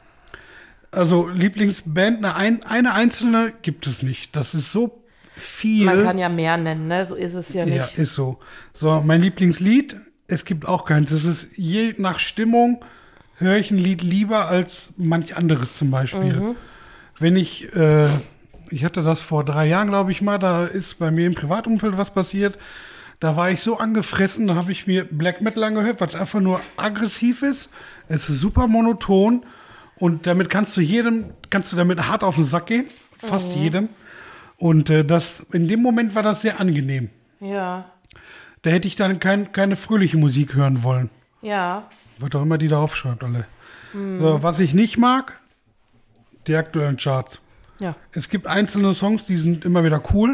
D: Also Lieblingsband, eine, ein, eine einzelne gibt es nicht. Das ist so viel.
C: Man kann ja mehr nennen, ne? So ist es ja nicht.
D: Ja, ist so. So, mein Lieblingslied, es gibt auch keins. Es ist je nach Stimmung, höre ich ein Lied lieber als manch anderes zum Beispiel.
C: Mhm.
D: Wenn ich, äh, ich hatte das vor drei Jahren, glaube ich mal, da ist bei mir im Privatumfeld was passiert. Da war ich so angefressen, da habe ich mir Black Metal angehört, weil es einfach nur aggressiv ist. Es ist super monoton und damit kannst du jedem, kannst du damit hart auf den Sack gehen, fast
C: Mhm.
D: jedem. Und äh, das, in dem Moment war das sehr angenehm.
C: Ja.
D: Da hätte ich dann kein, keine fröhliche Musik hören wollen.
C: Ja.
D: Was auch immer die da aufschreibt, alle.
C: Mhm.
D: So, was ich nicht mag, die aktuellen Charts.
C: Ja.
D: Es gibt einzelne Songs, die sind immer wieder cool.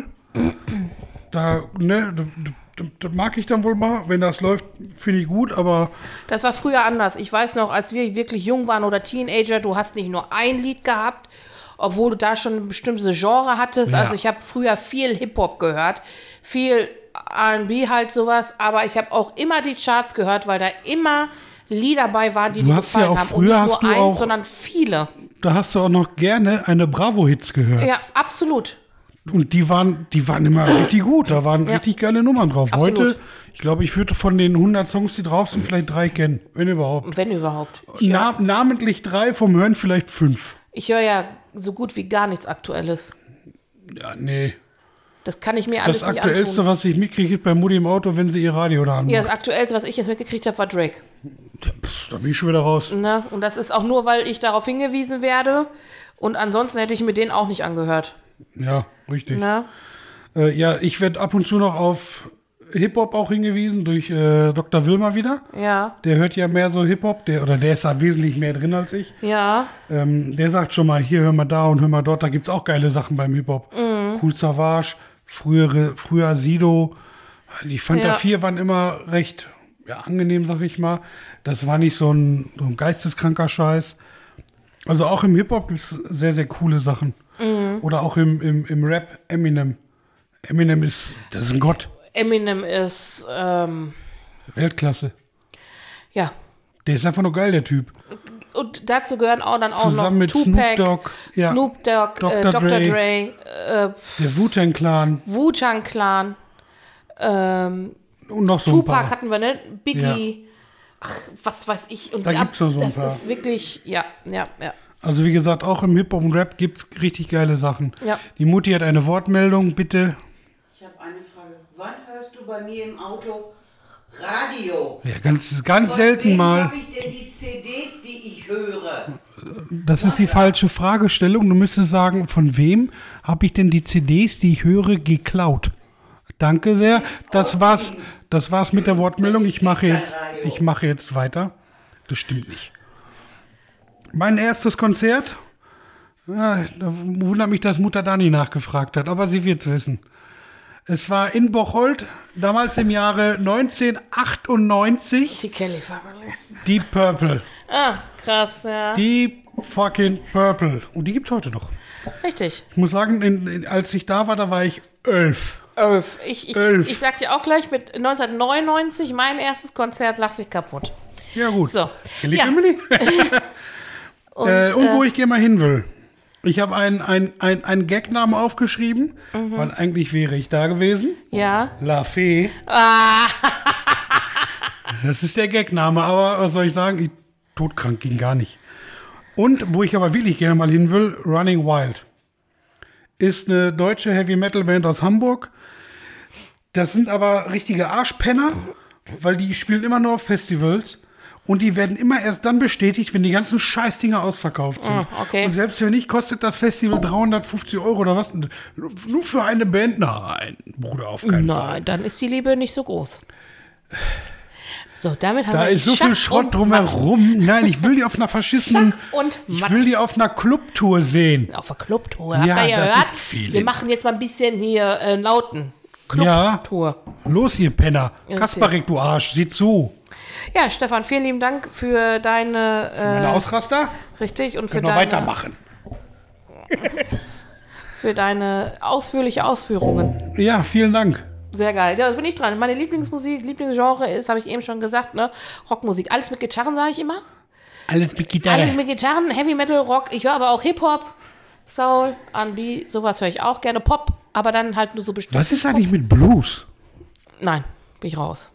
D: Da, ne, das, das, das mag ich dann wohl mal. Wenn das läuft, finde ich gut, aber
C: Das war früher anders. Ich weiß noch, als wir wirklich jung waren oder Teenager, du hast nicht nur ein Lied gehabt, obwohl du da schon ein bestimmtes Genre hattest.
D: Ja.
C: Also ich habe früher viel Hip-Hop gehört, viel R and B halt sowas, aber ich habe auch immer die Charts gehört, weil da immer Lieder dabei waren, die
D: Du
C: dir
D: hast ja
C: gefallen
D: auch
C: haben.
D: früher
C: Und
D: hast
C: nicht
D: du
C: nur eins,
D: auch-
C: sondern viele.
D: da hast du auch noch gerne eine Bravo-Hits gehört.
C: Ja, absolut.
D: Und die waren, die waren immer richtig gut. Da waren
C: Ja.
D: richtig geile Nummern drauf.
C: Absolut.
D: Heute, ich glaube, ich würde von den hundert Songs, die drauf sind, vielleicht drei kennen, wenn überhaupt.
C: Wenn überhaupt. Ich,
D: Na, namentlich drei, vom Hören vielleicht fünf.
C: ich höre ja so gut wie gar nichts Aktuelles.
D: Ja, nee.
C: Das kann ich mir alles
D: Das
C: nicht
D: Aktuellste,
C: antun.
D: was ich mitkriege, ist bei Mutti im Auto, wenn sie ihr Radio da anmacht.
C: Ja, das Aktuellste, was ich jetzt mitgekriegt habe, war Drake.
D: Ja, pff, da bin ich schon wieder raus.
C: Ne? Und das ist auch nur, weil ich darauf hingewiesen werde. Und ansonsten hätte ich mir den auch nicht angehört.
D: Ja, richtig.
C: Ne?
D: Äh, ja, ich werde ab und zu noch auf Hip-Hop auch hingewiesen durch äh, Doktor Wilmer wieder.
C: Ja,
D: Der hört ja mehr so Hip-Hop, der, oder der ist da wesentlich mehr drin als ich.
C: ja,
D: Ähm, der sagt schon mal, hier hör mal da und hör mal dort, da gibt's auch geile Sachen beim Hip-Hop.
C: Mhm.
D: Cool Savage, frühere, früher Sido. Die Fanta
C: Ja.
D: vier waren immer recht ja, angenehm, sag ich mal. Das war nicht so ein, so ein geisteskranker Scheiß. Also auch im Hip-Hop gibt's sehr, sehr coole Sachen.
C: Mhm.
D: Oder auch im, im, im Rap Eminem. Eminem ist, das ist ein Gott.
C: Eminem ist, ähm,
D: Weltklasse.
C: ja.
D: Der ist einfach nur geil, der Typ.
C: Und dazu gehören auch dann auch
D: Zusammen
C: noch
D: mit
C: Tupac,
D: Snoop Dogg, ja.
C: Snoop Dogg,
D: Doktor
C: äh, Doktor
D: Dre.
C: Dre, äh,
D: Der Wu-Tang Clan
C: Wu-Tang Clan, ähm,
D: und noch so ein
C: Tupac
D: paar.
C: hatten wir, ne? Biggie, ach, was weiß ich. Und
D: Da
C: ab-
D: gibt's noch so ein
C: das
D: paar.
C: ist wirklich, ja, ja, ja.
D: Also wie gesagt, auch im Hip-Hop und Rap gibt's richtig geile Sachen.
C: Ja.
D: Die Mutti hat eine Wortmeldung, bitte.
B: Ich habe eine Frage. Wann hörst du bei mir im Auto Radio?
D: Ja, ganz, ganz
B: Von
D: selten
B: wem
D: mal.
B: habe ich denn die C Ds, die ich höre?
D: Das ist die falsche Fragestellung. Du müsstest sagen, von wem habe ich denn die C Ds, die ich höre, geklaut? Danke sehr. Das war's, das war's mit der Wortmeldung. Ich mache jetzt, ich mache jetzt weiter. Das stimmt nicht. Mein erstes Konzert, ja, da wundert mich, dass Mutter Dani nachgefragt hat, aber sie wird es wissen. Es war in Bocholt, damals im Jahre neunzehnhundertachtundneunzig.
C: Die Kelly Family.
D: Deep Purple.
C: Ah, krass, ja.
D: Deep fucking Purple. Und die gibt's heute noch.
C: Richtig.
D: Ich muss sagen, in, in, als ich da war, da war ich elf.
C: Elf. Ich, ich,
D: Elf.
C: ich sag dir auch gleich, mit neunzehnhundertneunundneunzig, mein erstes Konzert, lach sich kaputt.
D: Ja, gut.
C: So.
D: Kelly
C: Ja.
D: Family?
C: Und,
D: äh, und wo
C: äh,
D: ich gerne mal hin will. Ich habe einen ein, ein, ein Gagnamen aufgeschrieben,
C: Mhm.
D: weil eigentlich wäre ich da gewesen.
C: Ja.
D: La Fee.
C: Ah,
D: Das ist der Gagname, aber was soll ich sagen? Ich, todkrank ging gar nicht. Und wo ich aber wirklich gerne mal hin will, Running Wild. Ist eine deutsche Heavy-Metal-Band aus Hamburg. Das sind aber richtige Arschpenner, weil die spielen immer nur auf Festivals. Und die werden immer erst dann bestätigt, wenn die ganzen Scheißdinger ausverkauft sind.
C: Ah, okay.
D: Und selbst wenn nicht, kostet das Festival dreihundertfünfzig Euro oder was. Nur für eine Band? Nein, Bruder, auf keinen Fall.
C: nein, dann ist die Liebe nicht so groß. So, damit haben
D: Da
C: wir
D: ist so
C: Schach
D: viel Schrott
C: und
D: drumherum. Nein, ich will die auf einer verschissenen...
C: Schach und
D: Ich
C: Matt.
D: will die auf einer Clubtour sehen.
C: Auf der Clubtour. Habt
D: Ja,
C: ihr
D: das
C: gehört?
D: ist viel.
C: Wir machen jetzt mal ein bisschen hier äh, Lauten.
D: Ja,
C: Clubtour.
D: los ihr Penner.
C: Ja,
D: Kasparek, du Arsch, sieh zu.
C: Ja, Stefan, vielen lieben Dank für deine.
D: Meine
C: Äh,
D: Ausraster?
C: richtig und für
D: Können wir
C: deine,
D: weitermachen.
C: für deine ausführliche Ausführungen.
D: Ja, vielen Dank.
C: Sehr geil. Ja, das bin ich dran. Meine Lieblingsmusik, Lieblingsgenre ist, habe ich eben schon gesagt, ne? Rockmusik. Alles mit Gitarren, sage ich immer.
D: Alles mit Gitarre.
C: Alles mit Gitarren, Heavy Metal, Rock. Ich höre aber auch Hip-Hop, Soul, R and B, sowas höre ich auch gerne. Pop, aber dann halt nur so bestimmt.
D: Was ist eigentlich mit Blues?
C: Nein, bin ich raus.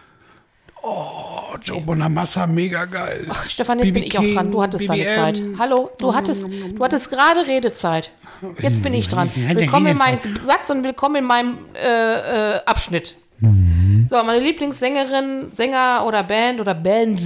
D: Oh, Joe Bonamassa, mega geil.
C: Ach, Stefan, jetzt
D: B B
C: bin ich auch dran. Du hattest
D: B B
C: deine
D: M.
C: Zeit. Hallo, du hattest, du hattest gerade Redezeit. Jetzt bin ich dran.
D: Ja,
C: Willkommen in
D: Redezeit.
C: meinem Satz und willkommen in meinem äh, äh, Abschnitt. So, meine Lieblingssängerin, Sänger oder Band oder Band.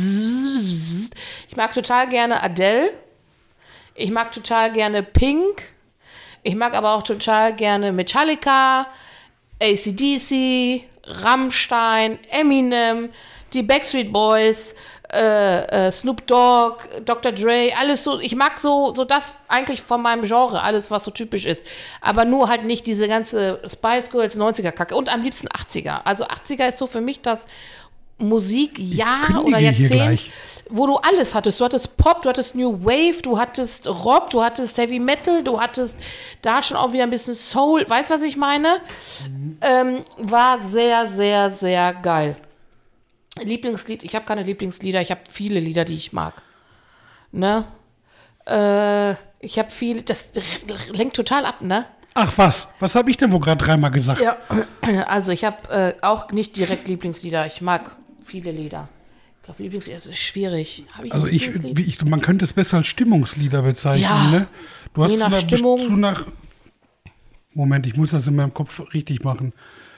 C: Ich mag total gerne Adele. Ich mag total gerne Pink. Ich mag aber auch total gerne Metallica, A C D C, Rammstein, Eminem, die Backstreet Boys, äh, äh, Snoop Dogg, Doktor Dre, alles so. Ich mag so, so das eigentlich von meinem Genre, alles, was so typisch ist. Aber nur halt nicht diese ganze Spice Girls neunziger-Kacke und am liebsten achtziger. Also achtziger ist so für mich das Musikjahr
D: kündige
C: oder
D: hier
C: Jahrzehnt,
D: gleich.
C: wo du alles hattest. Du hattest Pop, du hattest New Wave, du hattest Rock, du hattest Heavy Metal, du hattest da schon auch wieder ein bisschen Soul. Weißt du, was ich meine? Ähm, war sehr, sehr, sehr geil. Lieblingslied, ich habe keine Lieblingslieder, ich habe viele Lieder, die ich mag. Ne? Äh, ich habe viele, das lenkt total ab, ne?
D: Ach was, was habe ich denn wohl gerade dreimal gesagt?
C: Ja, also ich habe äh, auch nicht direkt Lieblingslieder, ich mag viele Lieder. Ich glaube, Lieblingslieder ist schwierig. Hab ich
D: Also
C: ein
D: ich,
C: Lieblingslied?
D: wie ich, man könnte es besser als Stimmungslieder bezeichnen,
C: Ja,
D: ne? Du hast
C: je nach
D: zu einer,
C: Stimmung.
D: zu nach, Moment, ich muss das in meinem Kopf richtig machen.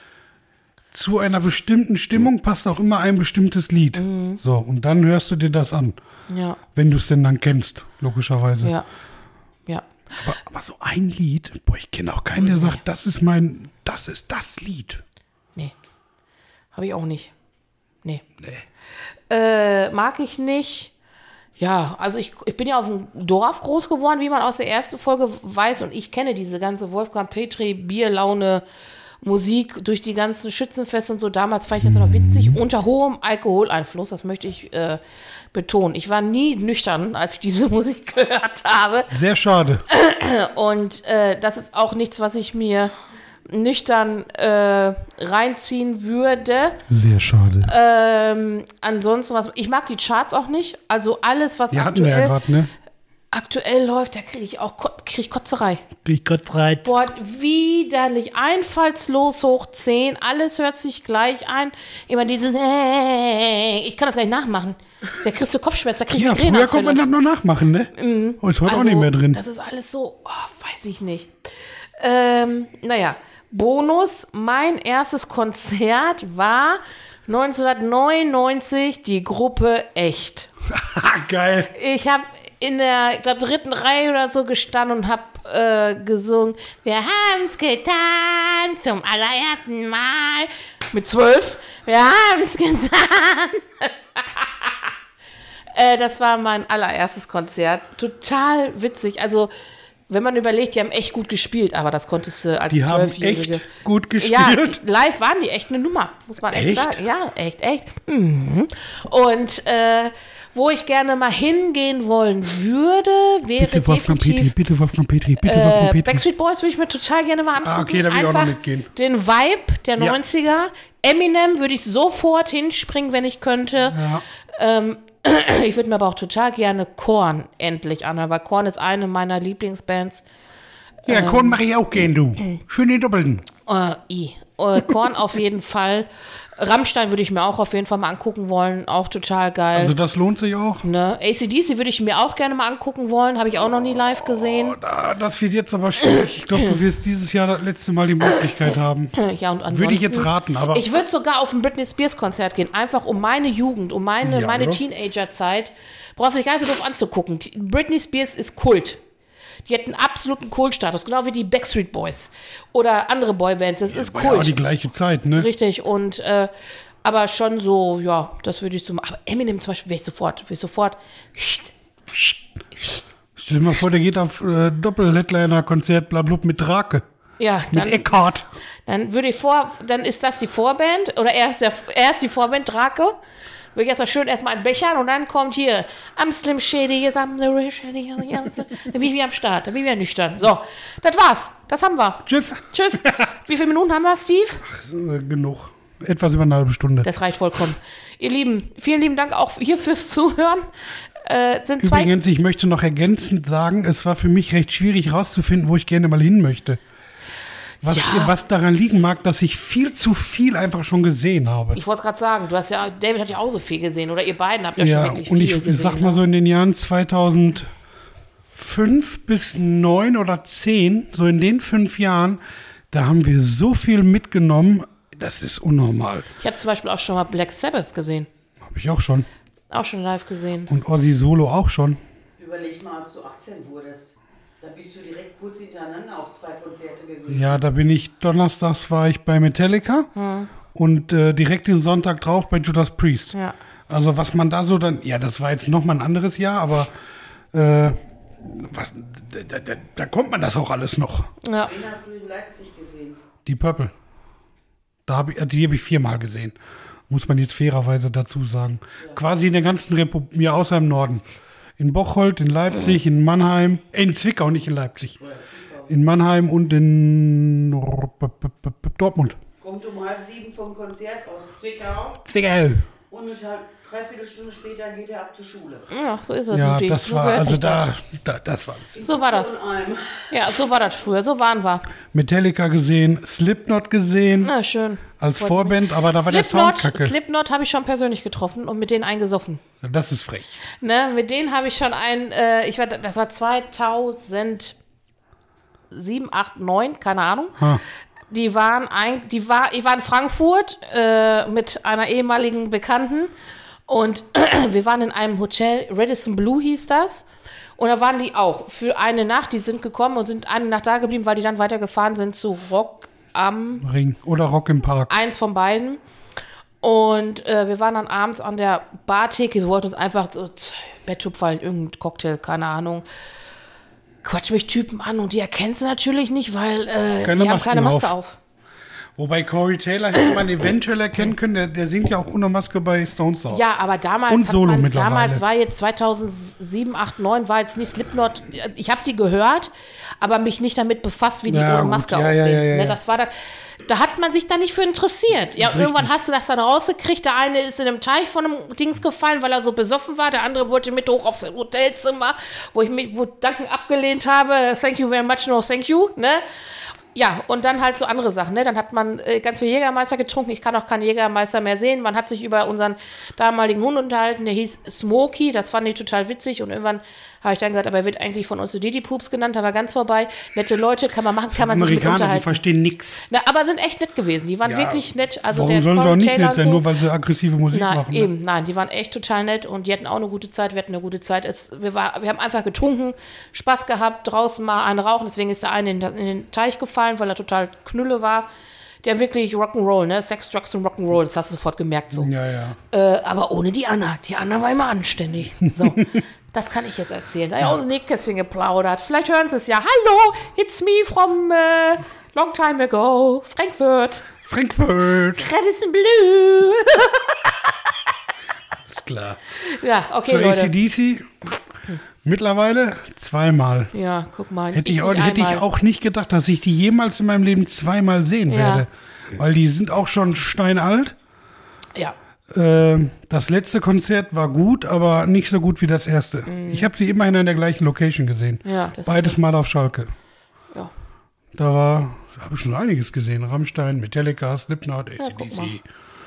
D: Zu einer bestimmten Stimmung passt auch immer ein bestimmtes Lied.
C: Mhm.
D: So, und dann hörst du dir das an.
C: Ja,
D: Wenn du es denn dann kennst, logischerweise.
C: ja, ja.
D: Aber, aber so ein Lied, boah, ich kenne auch keinen, der sagt, das ist mein, das ist das Lied.
C: Nee. Habe ich auch nicht. Nee.
D: Nee.
C: Äh, mag ich nicht. Ja, also ich, ich bin ja auf dem Dorf groß geworden, wie man aus der ersten Folge weiß. Und ich kenne diese ganze Wolfgang Petri, Bierlaune, Musik durch die ganzen Schützenfeste und so. Damals fand ich das noch witzig. Unter hohem Alkoholeinfluss, das möchte ich äh, betonen. Ich war nie nüchtern, als ich diese Musik gehört habe.
D: Sehr schade.
C: Und äh, das ist auch nichts, was ich mir nüchtern äh, reinziehen würde.
D: Sehr schade.
C: Ähm, ansonsten, was ich mag die Charts auch nicht. Also alles, was
D: Die hatten wir ja
C: aktuell,
D: gerade, ne?
C: aktuell läuft, da kriege ich auch Kot- krieg ich Kotzerei.
D: Ich Gott reit.
C: Boah, widerlich, einfallslos hoch zehn, alles hört sich gleich ein. Immer dieses, äh, ich kann das gar nicht nachmachen. Da kriegst du Kopfschmerzen, da kriegst du
D: Ja, früher konnte man das noch nachmachen, ne? Mhm. Oh, ist heute auch nicht mehr drin.
C: Das ist alles so, oh, weiß ich nicht. Ähm, naja, Bonus, mein erstes Konzert war neunzehnhundertneunundneunzig die Gruppe Echt.
D: Geil.
C: Ich habe in der, ich glaube, dritten Reihe oder so gestanden und habe äh, gesungen, wir haben's getan zum allerersten Mal. Mit zwölf, wir haben's getan. Äh, das war mein allererstes Konzert. Total witzig. Also, wenn man überlegt, die haben echt gut gespielt, aber das konntest du als
D: Die haben
C: Zwölfjährige.
D: echt gut gespielt.
C: Ja, die, live waren die echt eine Nummer, muss man echt,
D: Echt?
C: sagen. Ja, echt, echt. Mhm. Und äh, wo ich gerne mal hingehen wollen würde, wäre
D: Bitte Wolfgang Petri,
C: definitiv
D: bitte Wolfgang Petri, bitte Wolfgang
C: äh,
D: Petri.
C: Backstreet Boys würde ich mir total gerne mal angucken.
D: Ah, okay, da will ich auch noch
C: Einfach
D: mitgehen.
C: den Vibe der
D: Ja.
C: neunziger. Eminem würde ich sofort hinspringen, wenn ich könnte.
D: Ja.
C: Ähm, ich würde mir aber auch total gerne Korn endlich anhören, weil Korn ist eine meiner Lieblingsbands.
D: Ja, Korn mache ich auch gern, du. Schön den Doppelten.
C: Äh, i. Äh, Korn auf jeden Fall. Rammstein würde ich mir auch auf jeden Fall mal angucken wollen. Auch total geil.
D: Also das lohnt sich auch.
C: Ne? A C D C würde ich mir auch gerne mal angucken wollen. Habe ich auch noch nie live gesehen.
D: Oh, da, das wird jetzt aber schwierig. Ich glaube, du wirst dieses Jahr das letzte Mal die Möglichkeit haben.
C: Ja, und ansonsten,
D: Würde ich jetzt raten, aber...
C: Ich würde sogar auf ein Britney Spears Konzert gehen, einfach um meine Jugend, um meine,
D: Ja,
C: meine
D: oder?
C: Teenagerzeit. Brauchst dich gar nicht so doof anzugucken. Die- Britney Spears ist Kult. Die hat einen absoluten Kultstatus, genau wie die Backstreet Boys oder andere Boybands. Das ist
D: war ja auch
C: Kult.
D: die gleiche Zeit, ne?
C: Richtig, und äh, aber schon so, ja, das würde ich so machen. Aber Eminem zum Beispiel wäre ich sofort, wäre ich sofort.
D: Stell dir mal vor, der geht auf äh, Doppel-Headliner-Konzert, blablub, mit Drake.
C: Ja,
D: Mit
C: dann,
D: Eckhart.
C: dann würde ich vor, dann ist das die Vorband oder erst, der, erst die Vorband Drake. Würde ich erstmal schön erstmal einen Bechern und dann kommt hier I'm Slim Shady, yes I'm the real Shady. Dann bin ich wieder am Start, dann bin ich wieder nüchtern. So, das war's. Das haben wir.
D: Tschüss.
C: Tschüss. Wie viele Minuten haben wir, Steve?
D: So, äh, genug. Etwas über eine halbe Stunde.
C: Das reicht vollkommen. Ihr Lieben, vielen lieben Dank auch hier fürs Zuhören. Äh, sind zwei
D: Übrigens, ich möchte noch ergänzend sagen, es war für mich recht schwierig rauszufinden, wo ich gerne mal hin möchte. Was,
C: Ja.
D: was daran liegen mag, dass ich viel zu viel einfach schon gesehen habe.
C: Ich wollte es gerade sagen, du hast ja, David hat ja auch so viel gesehen oder ihr beiden habt ja,
D: Ja,
C: schon wirklich
D: und
C: viel
D: ich
C: gesehen.
D: sag mal
C: ne?
D: so in den Jahren zweitausendfünf bis neun oder zehn, so in den fünf Jahren, da haben wir so viel mitgenommen, das ist unnormal.
C: Ich habe zum Beispiel auch schon mal Black Sabbath gesehen.
D: Habe ich auch schon.
C: Auch schon live gesehen.
D: Und Ozzy Solo auch schon.
B: Überleg mal, als du achtzehn wurdest. Da bist du direkt kurz hintereinander auf zwei Konzerte gewesen.
D: Ja, da bin ich, donnerstags war ich bei Metallica und äh, direkt den Sonntag drauf bei Judas Priest.
C: Ja.
D: Also was man da so dann, ja, das war jetzt nochmal ein anderes Jahr, aber äh, was, da, da, da kommt man das auch alles noch.
C: Ja.
B: Wen hast du in Leipzig gesehen?
D: Die Purple. Da hab ich, die habe ich viermal gesehen. Muss man jetzt fairerweise dazu sagen. Quasi in der ganzen Republik, ja, außer im Norden. In Bocholt, in Leipzig, in Mannheim, äh, in Zwickau, nicht in Leipzig. In Mannheim und in Dortmund.
B: Kommt um halb sieben vom Konzert aus Zwickau
D: Zwickau.
B: und eine dreiviertel Stunde später geht er ab zur Schule.
C: Ja, so ist es.
D: Ja,
C: Mutti.
D: das
C: So
D: war,
C: gehört
D: also
C: sich
D: da, da, das war
C: das. So war das.
B: Und einem.
C: Ja, so war das früher. So waren wir.
D: Metallica gesehen, Slipknot gesehen,
C: Na, schön.
D: als
C: Freut
D: Vorband,
C: mich.
D: aber da war der Sound
C: Slipknot,
D: kacke.
C: Slipknot habe ich schon persönlich getroffen und mit denen eingesoffen.
D: Das ist frech.
C: Ne, mit denen habe ich schon ein, äh, ich war, das war zweitausendsieben, acht, neun, keine Ahnung.
D: Ha.
C: Die waren ein, die war, ich war in Frankfurt äh, mit einer ehemaligen Bekannten und wir waren in einem Hotel, Radisson Blu hieß das. Und da waren die auch für eine Nacht, die sind gekommen und sind eine Nacht da geblieben, weil die dann weitergefahren sind zu Rock am
D: Ring oder Rock im Park.
C: eins von beiden. Und äh, wir waren dann abends an der Bartheke. Wir wollten uns einfach so Betthupferl, irgendein Cocktail, keine Ahnung. Quatsch mich Typen an und die erkennst du natürlich nicht, weil äh,
D: Keine
C: die haben
D: Masken
C: keine Maske
D: auf.
C: auf.
D: Wobei Corey Taylor hätte man eventuell erkennen können, der, der singt ja auch ohne Maske bei Stones auf.
C: Ja, aber damals,
D: Und
C: hat
D: Solo
C: man,
D: mittlerweile.
C: damals war jetzt zweitausendsieben, acht, neun, war jetzt nicht Slipknot. Ich habe die gehört, aber mich nicht damit befasst, wie die
D: Ja,
C: ohne
D: gut.
C: Maske
D: Ja, ja,
C: aussehen.
D: ja, ja,
C: Ne,
D: ja.
C: das war dann, da hat man sich da nicht für interessiert. Ja,
D: ist
C: irgendwann
D: richtig.
C: hast du das dann rausgekriegt. Der eine ist in einem Teich von einem Dings gefallen, weil er so besoffen war. Der andere wollte mit hoch aufs Hotelzimmer, wo ich mich wo Danken abgelehnt habe. Thank you very much, no thank you. Ne? Ja, und dann halt so andere Sachen, ne? Dann hat man äh, ganz viel Jägermeister getrunken. Ich kann auch keinen Jägermeister mehr sehen. Man hat sich über unseren damaligen Hund unterhalten, der hieß Smokey. Das fand ich total witzig. Und irgendwann habe ich dann gesagt, aber er wird eigentlich von uns so Didi Poops genannt, aber ganz vorbei. Nette Leute, kann man machen, kann man sich mit
D: Amerikaner, die
C: unterhalten.
D: verstehen nix.
C: Na, aber sind echt nett gewesen. Die waren
D: Ja,
C: wirklich nett. Also
D: Warum
C: der
D: sollen sie auch
C: Corey
D: nicht
C: Taylor
D: nett sein,
C: und so.
D: nur weil sie aggressive Musik
C: Nein,
D: machen? Ne?
C: eben, nein, die waren echt total nett und die hatten auch eine gute Zeit, wir hatten eine gute Zeit. Es, wir, war, wir haben einfach getrunken, Spaß gehabt, draußen mal einen rauchen, deswegen ist der eine in, in den Teich gefallen, weil er total knülle war. Der wirklich Rock'n'Roll, ne? Sex, Drugs und Rock'n'Roll, das hast du sofort gemerkt so.
D: Ja, ja.
C: Äh, aber ohne die Anna. Die Anna war immer anständig. So, das kann ich jetzt erzählen. Da habe ich aus dem Nähkästchen geplaudert. Vielleicht hören sie es ja. Hallo, it's me from äh, long time ago. Frankfurt.
D: Frankfurt.
C: Radisson Blue.
D: Ist klar.
C: Ja, okay,
D: Zur
C: Leute.
D: A C D C mittlerweile zweimal.
C: Ja, guck mal.
D: Hätte ich,
C: nicht
D: auch, hätte ich
C: einmal.
D: auch nicht gedacht, dass ich die jemals in meinem Leben zweimal sehen
C: Ja.
D: werde. Weil die sind auch schon steinalt.
C: Ja.
D: Ähm, das letzte Konzert war gut, aber nicht so gut wie das erste. Ich habe sie immerhin in der gleichen Location gesehen.
C: Mhm. Ja, das
D: Beides Mal auf Schalke.
C: Ja.
D: Da war, da habe ich schon einiges gesehen. Rammstein, Metallica, Slipknot, A C D
C: guck mal.
D: C.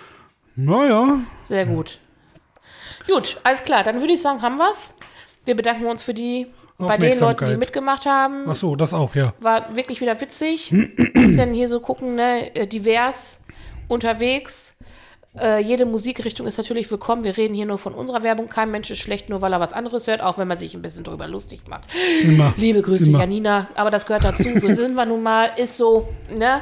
D: Naja,
C: Sehr gut. Gut, alles klar. Dann würde ich sagen, haben wir's. Wir bedanken uns für die, bei den Leuten, die
D: Aufmerksamkeit.
C: mitgemacht haben.
D: ach so, das auch, ja.
C: War wirklich wieder witzig. Bisschen hier so gucken, ne, äh, divers unterwegs. Äh, jede Musikrichtung ist natürlich willkommen. Wir reden hier nur von unserer Werbung. Kein Mensch ist schlecht, nur weil er was anderes hört, auch wenn man sich ein bisschen drüber lustig macht.
D: Immer.
C: Liebe Grüße,
D: Immer.
C: Janina. Aber das gehört dazu. So sind wir nun mal. Ist so, ne?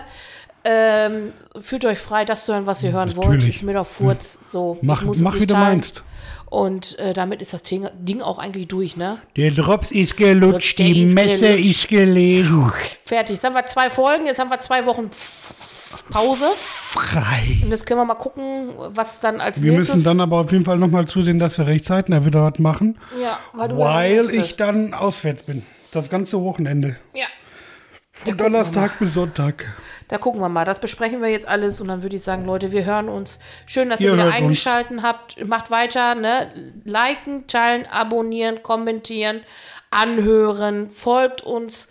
C: Ähm, fühlt euch frei, das zu hören, was ihr hören wollt.
D: Natürlich.
C: Ist mir doch Furz. So, ich
D: Mach,
C: muss es
D: mach
C: nicht
D: wie du
C: teilen.
D: meinst.
C: Und äh, damit ist das Ding, Ding auch eigentlich durch, ne?
D: Der Drops ist gelutscht,
C: Der
D: die
C: ist
D: Messe
C: gelutscht.
D: ist gelesen.
C: Fertig. Jetzt haben wir zwei Folgen, jetzt haben wir zwei Wochen Pf- Pause.
D: Frei.
C: Und jetzt können wir mal gucken, was dann als
D: Wir
C: nächstes...
D: müssen dann aber auf jeden Fall nochmal zusehen, dass wir recht zeitnah wieder was machen,
C: ja, weil du
D: weil
C: ja
D: ich dann auswärts bin. Das ganze Wochenende.
C: Ja,
D: Von Donnerstag bis Sonntag.
C: da gucken wir mal. Das besprechen wir jetzt alles und dann würde ich sagen, Leute, wir hören uns. Schön, dass ihr,
D: Ihr
C: wieder
D: hört uns.
C: eingeschaltet habt. Macht weiter, ne? Liken, teilen, abonnieren, kommentieren, anhören. Folgt uns.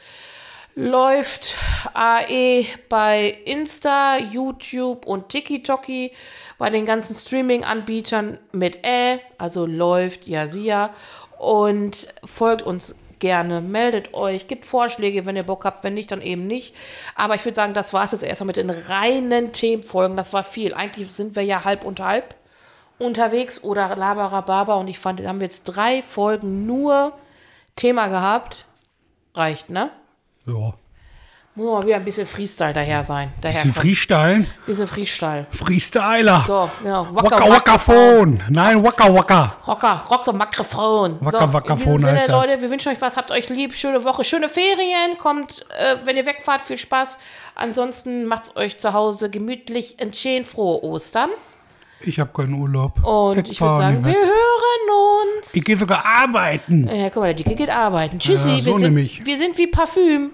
C: Läuft A E bei Insta, YouTube und TikToki. Bei den ganzen Streaming-Anbietern mit Ä, also läuft Yasia. Und folgt uns gerne, meldet euch, gibt Vorschläge, wenn ihr Bock habt, wenn nicht, dann eben nicht. Aber ich würde sagen, das war es jetzt erstmal mit den reinen Themenfolgen. Das war viel. Eigentlich sind wir ja halb und halb unterwegs oder Labarababa. Und ich fand, da haben wir jetzt drei Folgen nur Thema gehabt. Reicht, ne?
D: Ja.
C: Muss mal wieder ein bisschen Freestyle daher sein. Daher
D: Bisschen Freestyle.
C: bisschen Freestyle.
D: Freestyler.
C: So, genau.
D: Waka Waka Phone. Nein, Waka Waka.
C: Rocker, Rock so Mikrofon.
D: Waka
C: so,
D: Waka
C: in diesem
D: Phone
C: Sinne,
D: heißt das.
C: Leute, wir wünschen euch was, habt euch lieb, schöne Woche, schöne Ferien, kommt, äh, wenn ihr wegfahrt, viel Spaß. Ansonsten macht's euch zu Hause gemütlich, entstehen frohe Ostern.
D: Ich habe keinen Urlaub.
C: Und ich würde
D: fahr
C: sagen,
D: nicht
C: wir
D: weg.
C: hören uns.
D: Ich gehe sogar arbeiten.
C: Ja, guck mal, der Dicke geht arbeiten. Tschüssi,
D: Ja, so
C: wir, sind,
D: nämlich.
C: wir sind wie Parfüm.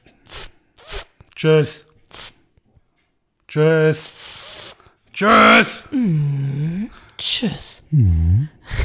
D: Tschüss. Tschüss. Tschüss.
C: Tschüss.